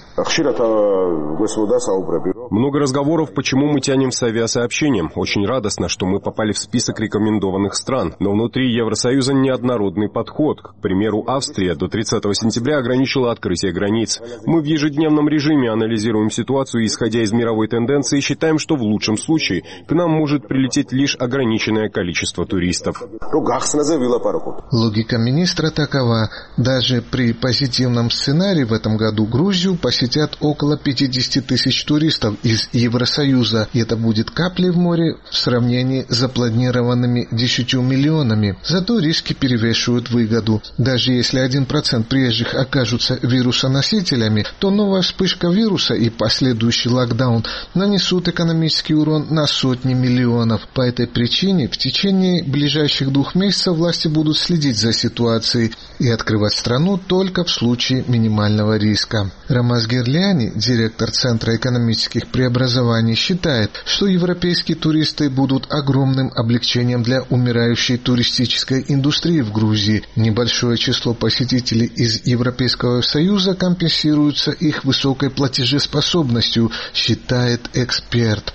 Много разговоров, почему мы тянем с авиасообщением. Очень радостно, что мы попали в список рекомендованных стран. Но внутри Евросоюза неоднородный подход. К примеру, Австрия до 30 сентября ограничила открытие границ. Мы в ежедневном режиме анализируем ситуацию, исходя из мировой тенденции, и считаем, что в лучшем случае к нам может прилететь лишь ограниченное количество туристов. Логика министра такова. Даже при позитивном сценарии в этом году Грузию посетят около 50 тысяч туристов из Евросоюза. И это будет каплей в море в сравнении с запланированными 10 миллионами. Зато риски перевешивают выгоду. Даже если 1% приезжих окажутся вирусоносителями, то новая вспышка вируса и последующий локдаун нанесут экономический урон на сотни миллионов. По этой причине в течение ближайших 2 месяцев власти будут следить за ситуацией и открывать страну только в случае минимального риска. Рамаз Герляни, директор Центра экономических преобразований, считает, что европейские туристы будут огромным облегчением для умирающей туристической индустрии в Грузии. Небольшое число посетителей из Европейского Союза компенсируется их высокой платежеспособностью, считает эксперт.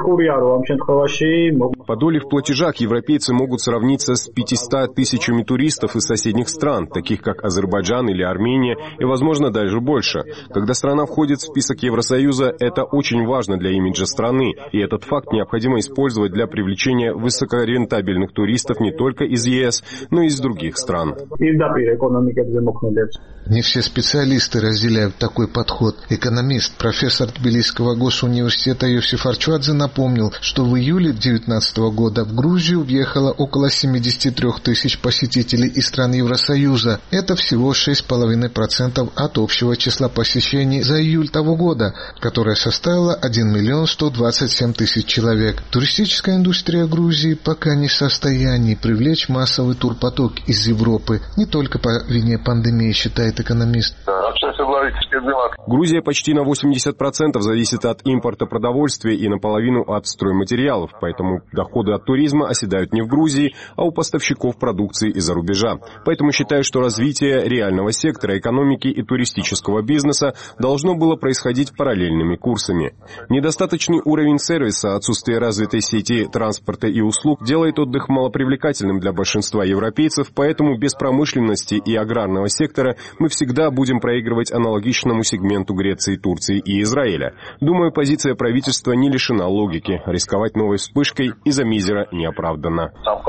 По доле в платежах европейцы могут сравниться с 500 тысячами туристов из соседних стран, таких как Азербайджан или Армения, и, возможно, даже больше. Когда страна входит в список Евросоюза, это очень важно для имиджа страны, и этот факт необходимо использовать для привлечения высокорентабельных туристов не только из ЕС, но и из других стран. Не все специалисты разделяют такой подход. Экономист, профессор Тбилисского госуниверситета Йосиф Арчвадзе Талаквадзе напомнил, что в июле 2019 года в Грузию въехало около 73 тысяч посетителей из стран Евросоюза. Это всего 6,5% от общего числа посещений за июль того года, которое составило 1 миллион 127 тысяч человек. Туристическая индустрия Грузии пока не в состоянии привлечь массовый турпоток из Европы, не только по вине пандемии, считает экономист. Грузия почти на 80% зависит от импорта продовольствия и наполовину от стройматериалов, поэтому доходы от туризма оседают не в Грузии, а у поставщиков продукции из-за рубежа. Поэтому считаю, что развитие реального сектора экономики и туристического бизнеса должно было происходить параллельными курсами. Недостаточный уровень сервиса, отсутствие развитой сети транспорта и услуг делает отдых малопривлекательным для большинства европейцев, поэтому без промышленности и аграрного сектора мы всегда будем проигрывать аналогичному сегменту Греции, Турции и Израиля. Думаю, позиция правительства не лишена логики. Рисковать новой вспышкой из-за мизера неоправданно.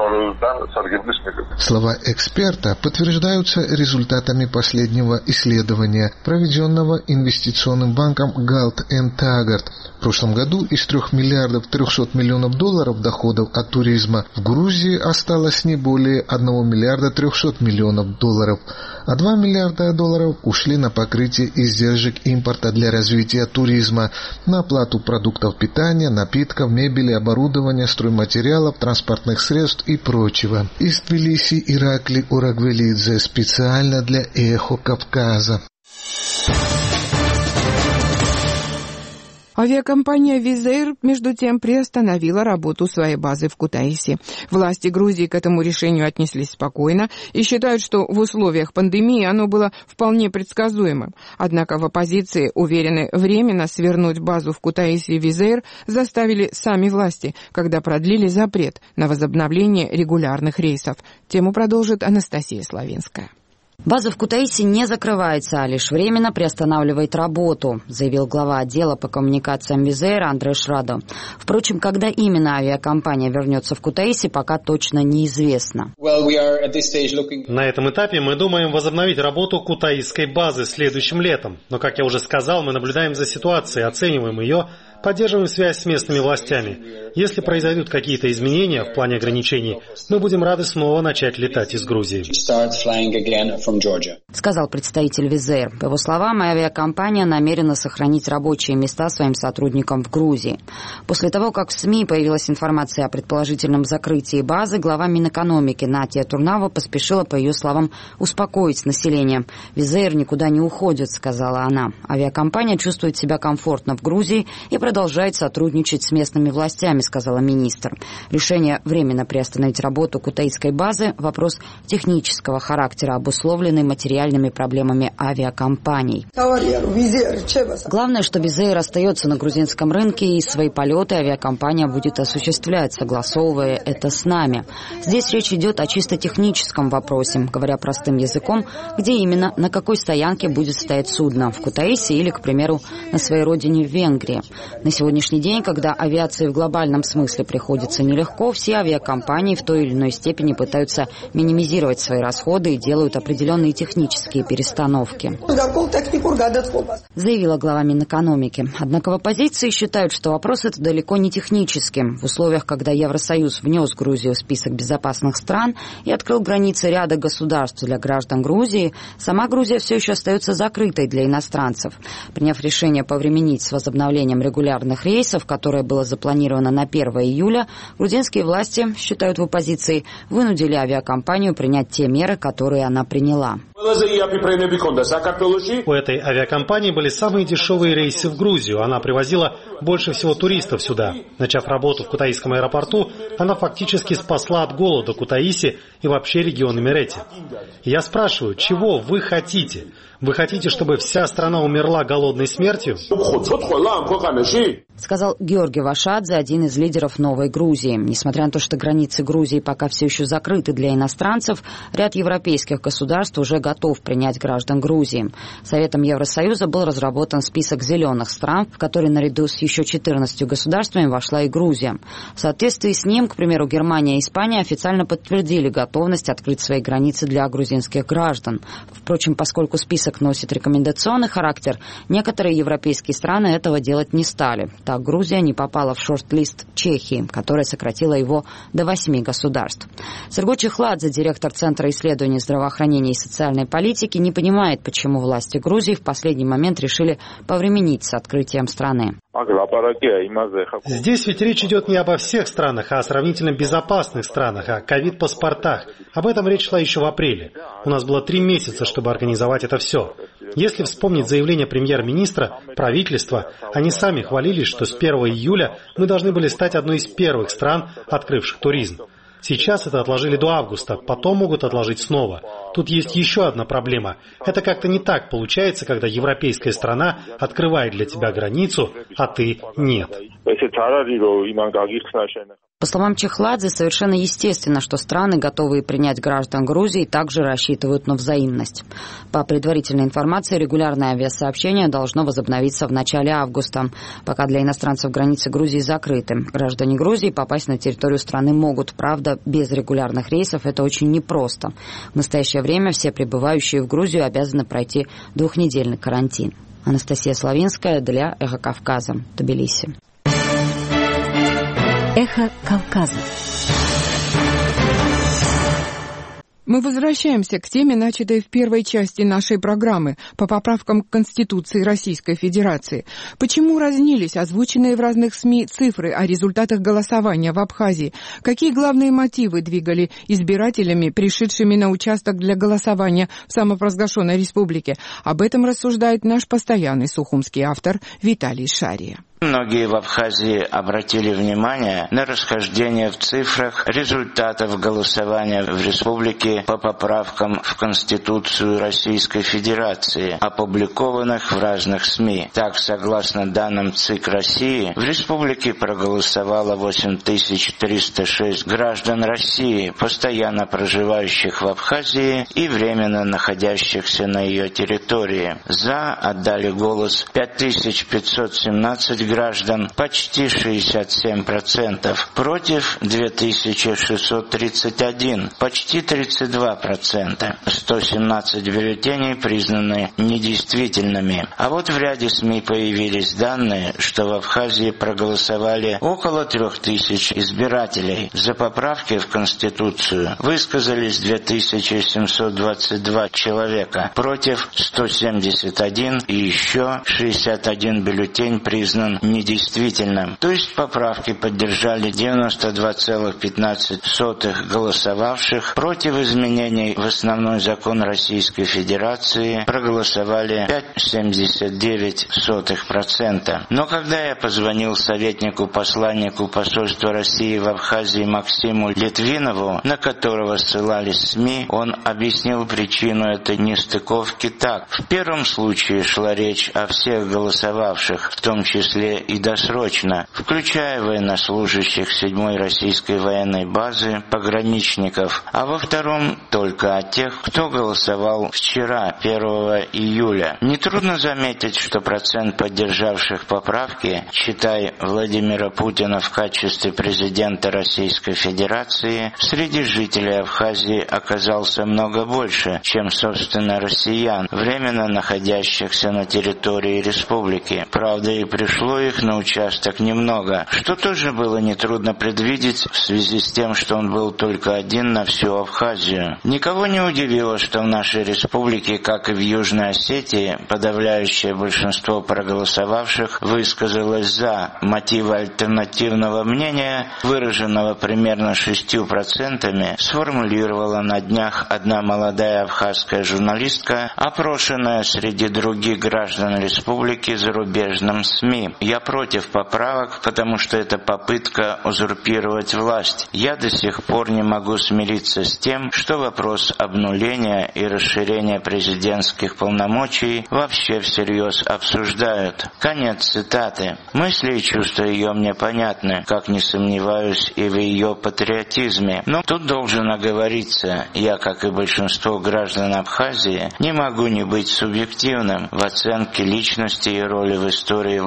Слова эксперта подтверждаются результатами последнего исследования, проведенного инвестиционным банком Galt & Taggart. В прошлом году из 3 миллиардов 300 миллионов долларов доходов от туризма в Грузии осталось не более 1 миллиарда 300 миллионов долларов, а 2 миллиарда долларов ушли на покрытие издержек импорта для развития туризма, на оплату продуктов питания, напитков, мебели, оборудования, стройматериалов, транспортных средств и прочего. Из Тбилиси Иракли Урагвелидзе специально для «Эхо Кавказа». Авиакомпания Wizz Air, между тем, приостановила работу своей базы в Кутаиси. Власти Грузии к этому решению отнеслись спокойно и считают, что в условиях пандемии оно было вполне предсказуемым. Однако в оппозиции уверены, временно свернуть базу в Кутаиси Wizz Air заставили сами власти, когда продлили запрет на возобновление регулярных рейсов. Тему продолжит Анастасия Славинская. База в Кутаиси не закрывается, а лишь временно приостанавливает работу, заявил глава отдела по коммуникациям Wizz Air Андрей Шрадо. Впрочем, когда именно авиакомпания вернется в Кутаиси, пока точно неизвестно. На этом этапе мы думаем возобновить работу кутаисской базы следующим летом. Но, как я уже сказал, мы наблюдаем за ситуацией, оцениваем ее, поддерживаем связь с местными властями. Если произойдут какие-то изменения в плане ограничений, мы будем рады снова начать летать из Грузии. Сказал представитель Wizz Air. По его словам, авиакомпания намерена сохранить рабочие места своим сотрудникам в Грузии. После того, как в СМИ появилась информация о предположительном закрытии базы, глава Минэкономики Натия Турнава поспешила, по ее словам, успокоить население. Wizz Air никуда не уходит, сказала она. Авиакомпания чувствует себя комфортно в Грузии и продолжает сотрудничать с местными властями, сказала министр. Решение временно приостановить работу кутаисской базы – вопрос технического характера, обусловленный материальными проблемами авиакомпаний. Главное, что Wizz Air остается на грузинском рынке, и свои полеты авиакомпания будет осуществлять, согласовывая это с нами. Здесь речь идет о чисто техническом вопросе, говоря простым языком, где именно, на какой стоянке будет стоять судно, в Кутаиси или, к примеру, на своей родине в Венгрии. На сегодняшний день, когда авиации в глобальном смысле приходится нелегко, все авиакомпании в той или иной степени пытаются минимизировать свои расходы и делают определенные технические перестановки, заявила глава Минэкономики. Однако в оппозиции считают, что вопрос этот далеко не технический. В условиях, когда Евросоюз внес Грузию в список безопасных стран и открыл границы ряда государств для граждан Грузии, сама Грузия все еще остается закрытой для иностранцев. Приняв решение повременить с возобновлением регулярных рейсов, которое было запланировано на 1 июля, грузинские власти, считают в оппозиции, вынудили авиакомпанию принять те меры, которые она приняла. У этой авиакомпании были самые дешевые рейсы в Грузию. Она привозила больше всего туристов сюда. Начав работу в Кутаисском аэропорту, она фактически спасла от голода Кутаиси и вообще регион Имерети. Я спрашиваю, чего вы хотите? Вы хотите, чтобы вся страна умерла голодной смертью? Сказал Георгий Вашадзе, один из лидеров Новой Грузии. Несмотря на то, что границы Грузии пока все еще закрыты для иностранцев, ряд европейских государств уже готов принять граждан Грузии. Советом Евросоюза был разработан список зеленых стран, в который наряду с еще 14 государствами вошла и Грузия. В соответствии с ним, к примеру, Германия и Испания официально подтвердили готовность открыть свои границы для грузинских граждан. Впрочем, поскольку список носит рекомендационный характер, некоторые европейские страны этого делать не стали. Так Грузия не попала в шорт-лист Чехии, которая сократила его до 8 государств. Сергей Чехладзе, директор Центра исследований здравоохранения и социальной политики, не понимает, почему власти Грузии в последний момент решили повременить с открытием страны. Здесь ведь речь идет не обо всех странах, а о сравнительно безопасных странах, о ковид-паспортах. Об этом речь шла еще в апреле. У нас было 3 месяца, чтобы организовать это все. Если вспомнить заявление премьер-министра, правительства, они сами хвалились, что с 1 июля мы должны были стать одной из первых стран, открывших туризм. Сейчас это отложили до августа, потом могут отложить снова. Тут есть еще одна проблема. Это как-то не так получается, когда европейская страна открывает для тебя границу, а ты нет. По словам Чехладзе, совершенно естественно, что страны, готовые принять граждан Грузии, также рассчитывают на взаимность. По предварительной информации, регулярное авиасообщение должно возобновиться в начале августа. Пока для иностранцев границы Грузии закрыты. Граждане Грузии попасть на территорию страны могут. Правда, без регулярных рейсов это очень непросто. В настоящее время все прибывающие в Грузию обязаны пройти 2-недельный карантин. Анастасия Славинская для «Эхо Кавказа», Тбилиси. Эхо Кавказа. Мы возвращаемся к теме, начатой в первой части нашей программы по поправкам к Конституции Российской Федерации. Почему разнились озвученные в разных СМИ цифры о результатах голосования в Абхазии? Какие главные мотивы двигали избирателями, пришедшими на участок для голосования в самопровозглашенной республике? Об этом рассуждает наш постоянный сухумский автор Виталий Шария. Многие в Абхазии обратили внимание на расхождение в цифрах результатов голосования в республике по поправкам в Конституцию Российской Федерации, опубликованных в разных СМИ. Так, согласно данным ЦИК России, в республике проголосовало 8306 граждан России, постоянно проживающих в Абхазии и временно находящихся на ее территории. За отдали голос 5517 граждан, почти 67%, против 2631, почти 32%. 117 бюллетеней признаны недействительными. А вот в ряде СМИ появились данные, что в Абхазии проголосовали около 3000 избирателей. За поправки в Конституцию высказались 2722 человека, против 171 и еще 61 бюллетень признан недействительным. То есть поправки поддержали 92,15 голосовавших, против изменений в основной закон Российской Федерации проголосовали 5,79%. Но когда я позвонил советнику-посланнику посольства России в Абхазии Максиму Литвинову, на которого ссылались СМИ, он объяснил причину этой нестыковки так. В первом случае шла речь о всех голосовавших, в том числе и досрочно, включая военнослужащих 7-й российской военной базы, пограничников, а во втором только о тех, кто голосовал вчера, 1 июля. Нетрудно заметить, что процент поддержавших поправки, считай Владимира Путина в качестве президента Российской Федерации, среди жителей Абхазии оказался много больше, чем, собственно, россиян, временно находящихся на территории республики. Правда, и пришло их на участок немного, что тоже было нетрудно предвидеть в связи с тем, что он был только один на всю Абхазию. Никого не удивило, что в нашей республике, как и в Южной Осетии, подавляющее большинство проголосовавших высказалось за. Мотивы альтернативного мнения, выраженного примерно 6%, сформулировала на днях одна молодая абхазская журналистка, опрошенная среди других граждан республики зарубежным СМИ. «Я против поправок, потому что это попытка узурпировать власть. Я до сих пор не могу смириться с тем, что вопрос обнуления и расширения президентских полномочий вообще всерьез обсуждают». Конец цитаты. Мысли и чувства ее мне понятны, как не сомневаюсь и в ее патриотизме. Но тут должен оговориться, я, как и большинство граждан Абхазии, не могу не быть субъективным в оценке личности и роли в истории Владимира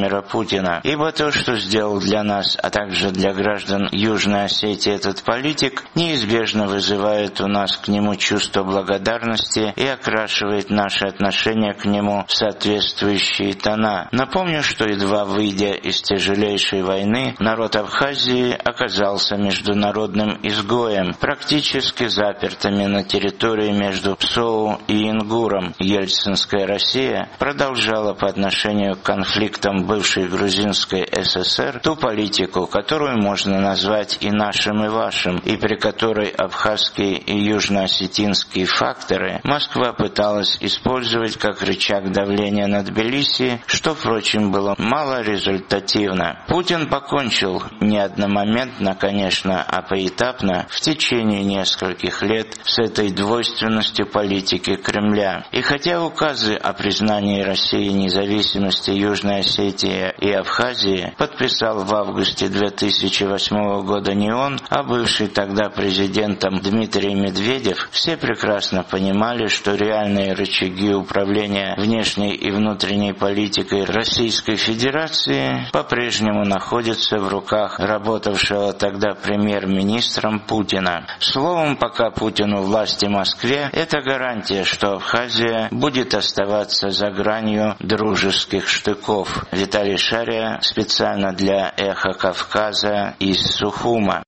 Владимира Путина. Ибо то, что сделал для нас, а также для граждан Южной Осетии этот политик, неизбежно вызывает у нас к нему чувство благодарности и окрашивает наши отношения к нему в соответствующие тона. Напомню, что едва выйдя из тяжелейшей войны, народ Абхазии оказался международным изгоем, практически запертыми на территории между Псоу и Ингуром. Ельцинская Россия продолжала по отношению к конфликтам бывшей Грузинской ССР ту политику, которую можно назвать и нашим, и вашим, и при которой абхазские и южноосетинские факторы Москва пыталась использовать как рычаг давления на Тбилиси, что, впрочем, было малорезультативно. Путин покончил не одномоментно, конечно, а поэтапно в течение нескольких лет с этой двойственностью политики Кремля. И хотя указы о признании России независимости Южной Осетии и Абхазии подписал в августе 2008 года не он, а бывший тогда президентом Дмитрий Медведев, все прекрасно понимали, что реальные рычаги управления внешней и внутренней политикой Российской Федерации по-прежнему находятся в руках работавшего тогда премьер-министром Путина. Словом, пока Путин у власти в Москве, это гарантия, что Абхазия будет оставаться за гранью дружеских штыков. Виталий Шария специально для «Эхо Кавказа» из Сухума.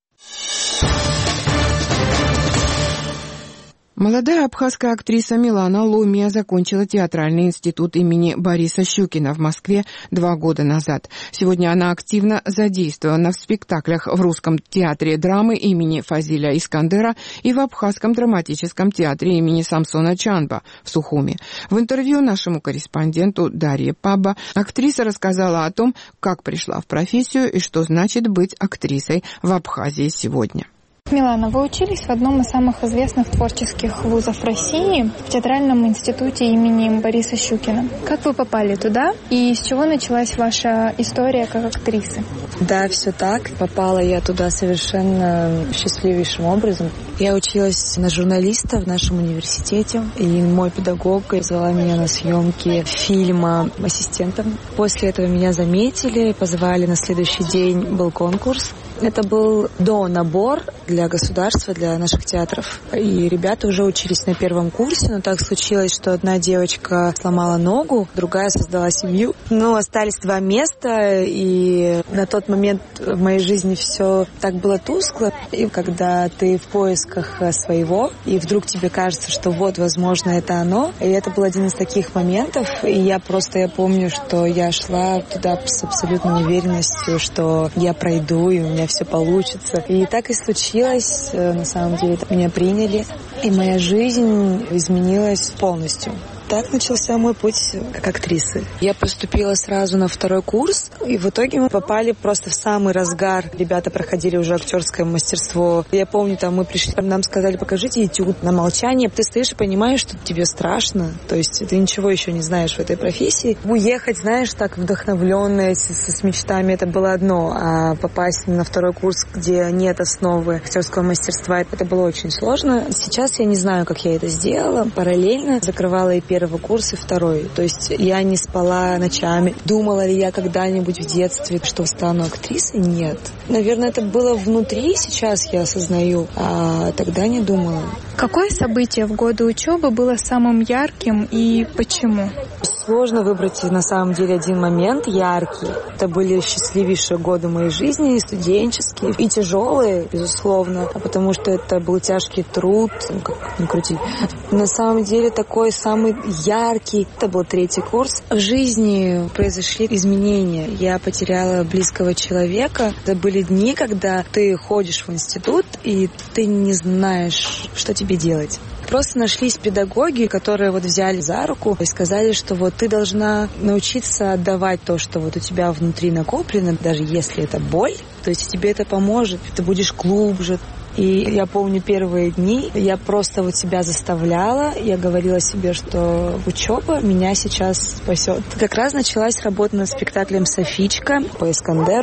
Молодая абхазская актриса Милана Лумия закончила театральный институт имени Бориса Щукина в Москве 2 года назад. Сегодня она активно задействована в спектаклях в Русском театре драмы имени Фазиля Искандера и в Абхазском драматическом театре имени Самсона Чанба в Сухуме. В интервью нашему корреспонденту Дарье Паба актриса рассказала о том, как пришла в профессию и что значит быть актрисой в Абхазии сегодня. Милана, вы учились в одном из самых известных творческих вузов России, в театральном институте имени Бориса Щукина. Как вы попали туда и с чего началась ваша история как актрисы? Да, все так. Попала я туда совершенно счастливейшим образом. Я училась на журналиста в нашем университете, и мой педагог звала меня на съемки фильма ассистентом. После этого меня заметили, позвали на следующий день, был конкурс. Это был донабор для государства, для наших театров. И ребята уже учились на 1 курсе, но так случилось, что одна девочка сломала ногу, другая создала семью. Но остались 2 места, и на тот момент в моей жизни все так было тускло. И когда ты в поисках своего, и вдруг тебе кажется, что вот, возможно, это оно. И это был один из таких моментов. И я помню, что я шла туда с абсолютной уверенностью, что я пройду, и у меня все получится. И так и случилось. На самом деле меня приняли, и моя жизнь изменилась полностью. Так начался мой путь как актрисы. Я поступила сразу на 2 курс, и в итоге мы попали просто в самый разгар. Ребята проходили уже актерское мастерство. Я помню, там мы пришли, нам сказали, покажите этюд на молчание. Ты стоишь и понимаешь, что тебе страшно. То есть ты ничего еще не знаешь в этой профессии. Уехать, знаешь, так вдохновленная, с мечтами, это было одно. А попасть на 2 курс, где нет основы актерского мастерства, это было очень сложно. Сейчас я не знаю, как я это сделала. Параллельно закрывала и 1 курс, и 2. То есть я не спала ночами. Думала ли я когда-нибудь в детстве, что стану актрисой? Нет. Наверное, это было внутри, сейчас я осознаю, а тогда не думала. Какое событие в годы учебы было самым ярким и почему? Сложно выбрать на самом деле один момент яркий. Это были счастливейшие годы моей жизни, и студенческие, и тяжелые, безусловно, потому что это был тяжкий труд, как ни крути. На самом деле такой самый яркий, это был 3 курс. В жизни произошли изменения. Я потеряла близкого человека. Это были дни, когда ты ходишь в институт, и ты не знаешь, что тебе делать. Просто нашлись педагоги, которые взяли за руку и сказали, что ты должна научиться отдавать то, что у тебя внутри накоплено, даже если это боль, то есть тебе это поможет, ты будешь глубже. И я помню первые дни, я просто себя заставляла, я говорила себе, что учеба меня сейчас спасет. Как раз началась работа над спектаклем «Софичка» по Искандеру.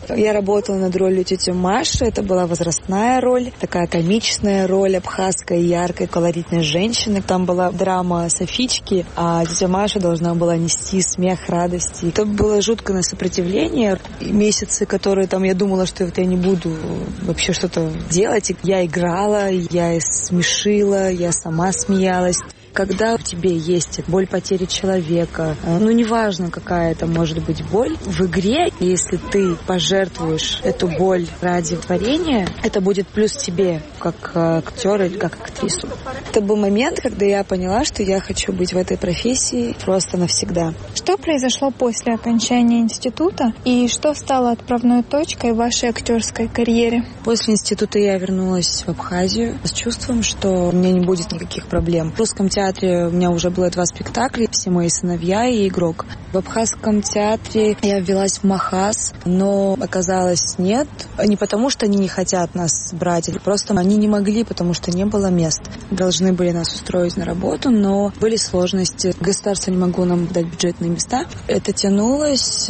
Я работала над ролью тети Маши. Это была возрастная роль, такая комичная роль абхазской, яркой, колоритной женщины. Там была драма Софички, а тетя Маша должна была нести смех, радость. И это было жуткое сопротивление. И месяцы, которые там я думала, что вот я не буду вообще что-то делать. Я играла, я смешила, я сама смеялась. Когда у тебя есть боль потери человека, неважно, какая это может быть боль, в игре, если ты пожертвуешь эту боль ради творения, это будет плюс тебе, как актер или как актрису. Это был момент, когда я поняла, что я хочу быть в этой профессии просто навсегда. Что произошло после окончания института и что стало отправной точкой в вашей актерской карьере? После института я вернулась в Абхазию с чувством, что у меня не будет никаких проблем. В русском театре у меня уже было 2 спектакля, «Все мои сыновья» и «Игрок». В абхазском театре я ввелась в МАХАЗ, но оказалось нет. Не потому, что они не хотят нас брать, просто они не могли, потому что не было мест. Должны были нас устроить на работу, но были сложности. Государство не могло нам дать бюджетные места. Это тянулось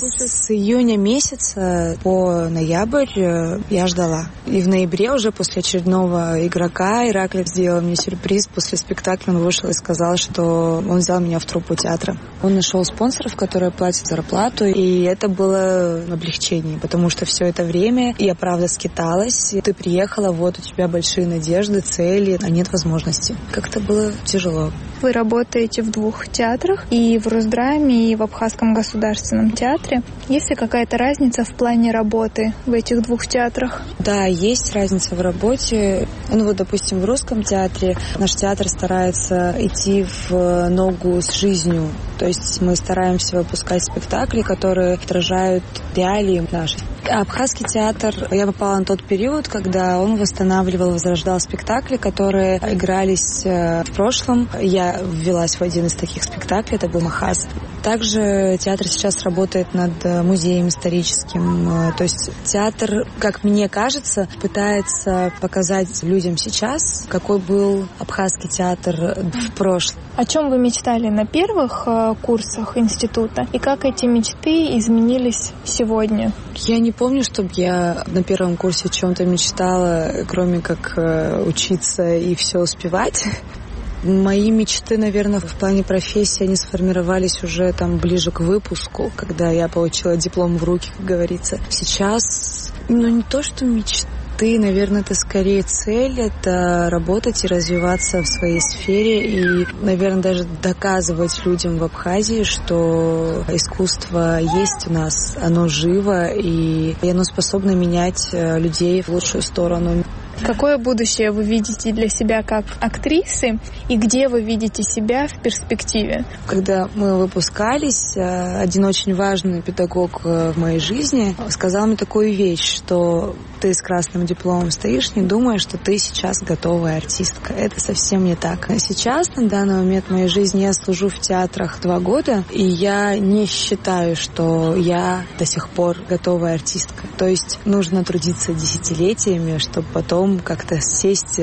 с июня месяца по ноябрь я ждала. И в ноябре уже после очередного «Игрока» Ираклий сделал мне сюрприз. После спектакля он вышел и сказал, что он взял меня в труппу театра. Он нашел спонсоров, которые платят зарплату, и это было облегчение, потому что все это время я, правда, скиталась. Ты приехала, вот у тебя большие надежды, цели, а нет возможности. Как-то было тяжело. Вы работаете в 2 театрах, и в Росдраме, и в Абхазском государственном театре. Есть ли какая-то разница в плане работы в этих 2 театрах? Да, есть разница в работе. Допустим, в русском театре наш театр старается идти в ногу с жизнью. То есть мы стараемся выпускать спектакли, которые отражают реалии наши. Абхазский театр, я попала на тот период, когда он восстанавливал, возрождал спектакли, которые игрались в прошлом. Я ввелась в один из таких спектаклей, это был МАХАЗ. Также театр сейчас работает над музеем историческим. То есть театр, как мне кажется, пытается показать людям сейчас, какой был абхазский театр в прошлом. О чем вы мечтали на первых курсах института и как эти мечты изменились сегодня? Я не помню, чтобы я на первом курсе о чем-то мечтала, кроме как учиться и все успевать. Мои мечты, наверное, в плане профессии, они сформировались уже ближе к выпуску, когда я получила диплом в руки, как говорится. Сейчас, не то, что мечты, наверное, это скорее цель, это работать и развиваться в своей сфере и, наверное, даже доказывать людям в Абхазии, что искусство есть у нас, оно живо и оно способно менять людей в лучшую сторону. Какое будущее вы видите для себя как актрисы и где вы видите себя в перспективе? Когда мы выпускались, один очень важный педагог в моей жизни сказал мне такую вещь, что ты с красным дипломом стоишь, не думая, что ты сейчас готовая артистка. Это совсем не так. Сейчас, на данный момент в моей жизни, я служу в театрах 2 года, и я не считаю, что я до сих пор готовая артистка. То есть нужно трудиться десятилетиями, чтобы потом как-то сесть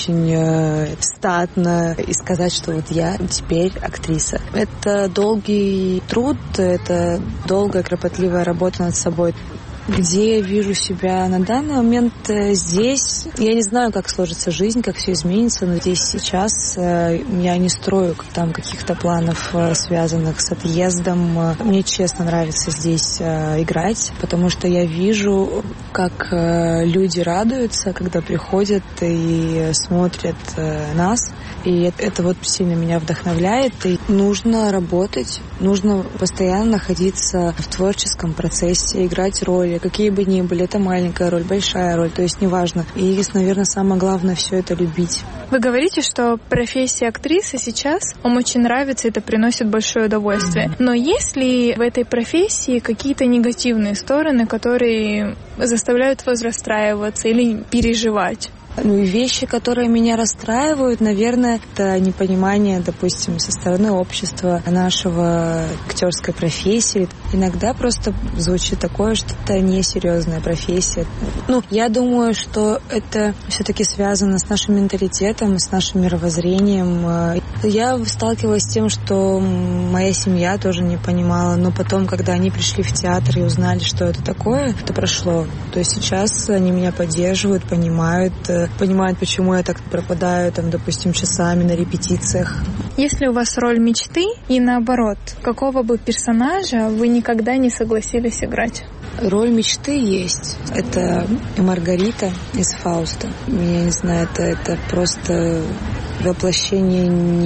очень статно и сказать, что вот я теперь актриса. Это долгий труд, это долгая, кропотливая работа над собой. Где я вижу себя на данный момент здесь? Я не знаю, как сложится жизнь, как все изменится, но здесь сейчас я не строю каких-то планов, связанных с отъездом. Мне честно нравится здесь играть, потому что я вижу, как люди радуются, когда приходят и смотрят нас. И это сильно меня вдохновляет. И нужно работать, нужно постоянно находиться в творческом процессе, играть роли, какие бы ни были. Это маленькая роль, большая роль, то есть неважно. И, наверное, самое главное все это любить. Вы говорите, что профессия актрисы сейчас вам очень нравится, это приносит большое удовольствие. Но есть ли в этой профессии какие-то негативные стороны, которые заставляют вас расстраиваться или переживать? И вещи, которые меня расстраивают, наверное, это непонимание, допустим, со стороны общества нашего актерской профессии. Иногда просто звучит такое, что это несерьезная профессия. Я думаю, что это все-таки связано с нашим менталитетом, с нашим мировоззрением. Я сталкивалась с тем, что моя семья тоже не понимала, но потом, когда они пришли в театр и узнали, что это такое, это прошло. То есть сейчас они меня поддерживают, понимают, почему я так пропадаю, допустим, часами на репетициях. Если у вас роль мечты и наоборот, какого бы персонажа вы никогда не согласились играть? Роль мечты есть. Это Маргарита из «Фауста». Я не знаю, это просто воплощение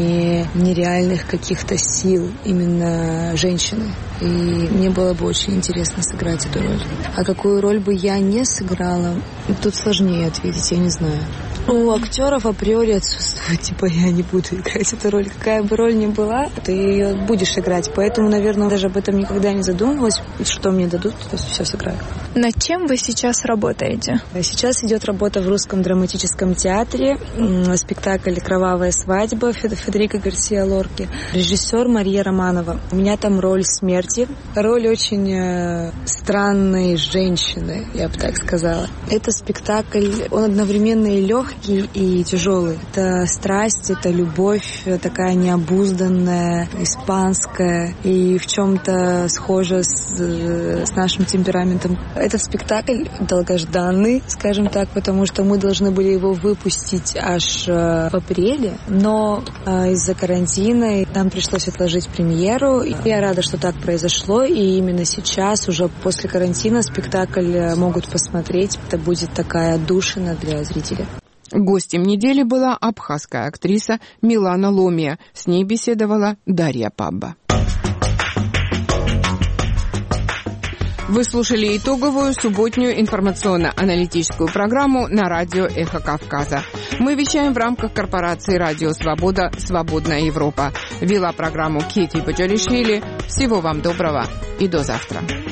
нереальных каких-то сил именно женщины. И мне было бы очень интересно сыграть эту роль. А какую роль бы я не сыграла, тут сложнее ответить, я не знаю. У актеров априори отсутствует, я не буду играть эту роль. Какая бы роль ни была, ты ее будешь играть. Поэтому, наверное, даже об этом никогда не задумывалась. Что мне дадут, то есть все сыграю. Над чем вы сейчас работаете? Сейчас идет работа в Русском драматическом театре. Спектакль «Кровавая свадьба» Федерико Гарсиа Лорки. Режиссер Мария Романова. У меня там роль смерти. Роль очень странной женщины, я бы так сказала. Это спектакль, он одновременно и легкий, и тяжелый. Это страсть, это любовь, такая необузданная, испанская, и в чем-то схожа с нашим темпераментом. Этот спектакль долгожданный, скажем так, потому что мы должны были его выпустить аж в апреле, но из-за карантина нам пришлось отложить премьеру. Я рада, что так произошло, и именно сейчас, уже после карантина, спектакль могут посмотреть. Это будет такая отдушина для зрителя. Гостем недели была абхазская актриса Милана Ломия. С ней беседовала Дарья Пабба. Вы слушали итоговую субботнюю информационно-аналитическую программу на радио «Эхо Кавказа». Мы вещаем в рамках корпорации «Радио Свобода. Свободная Европа». Вела программу Кети Баджалишвили. Всего вам доброго и до завтра.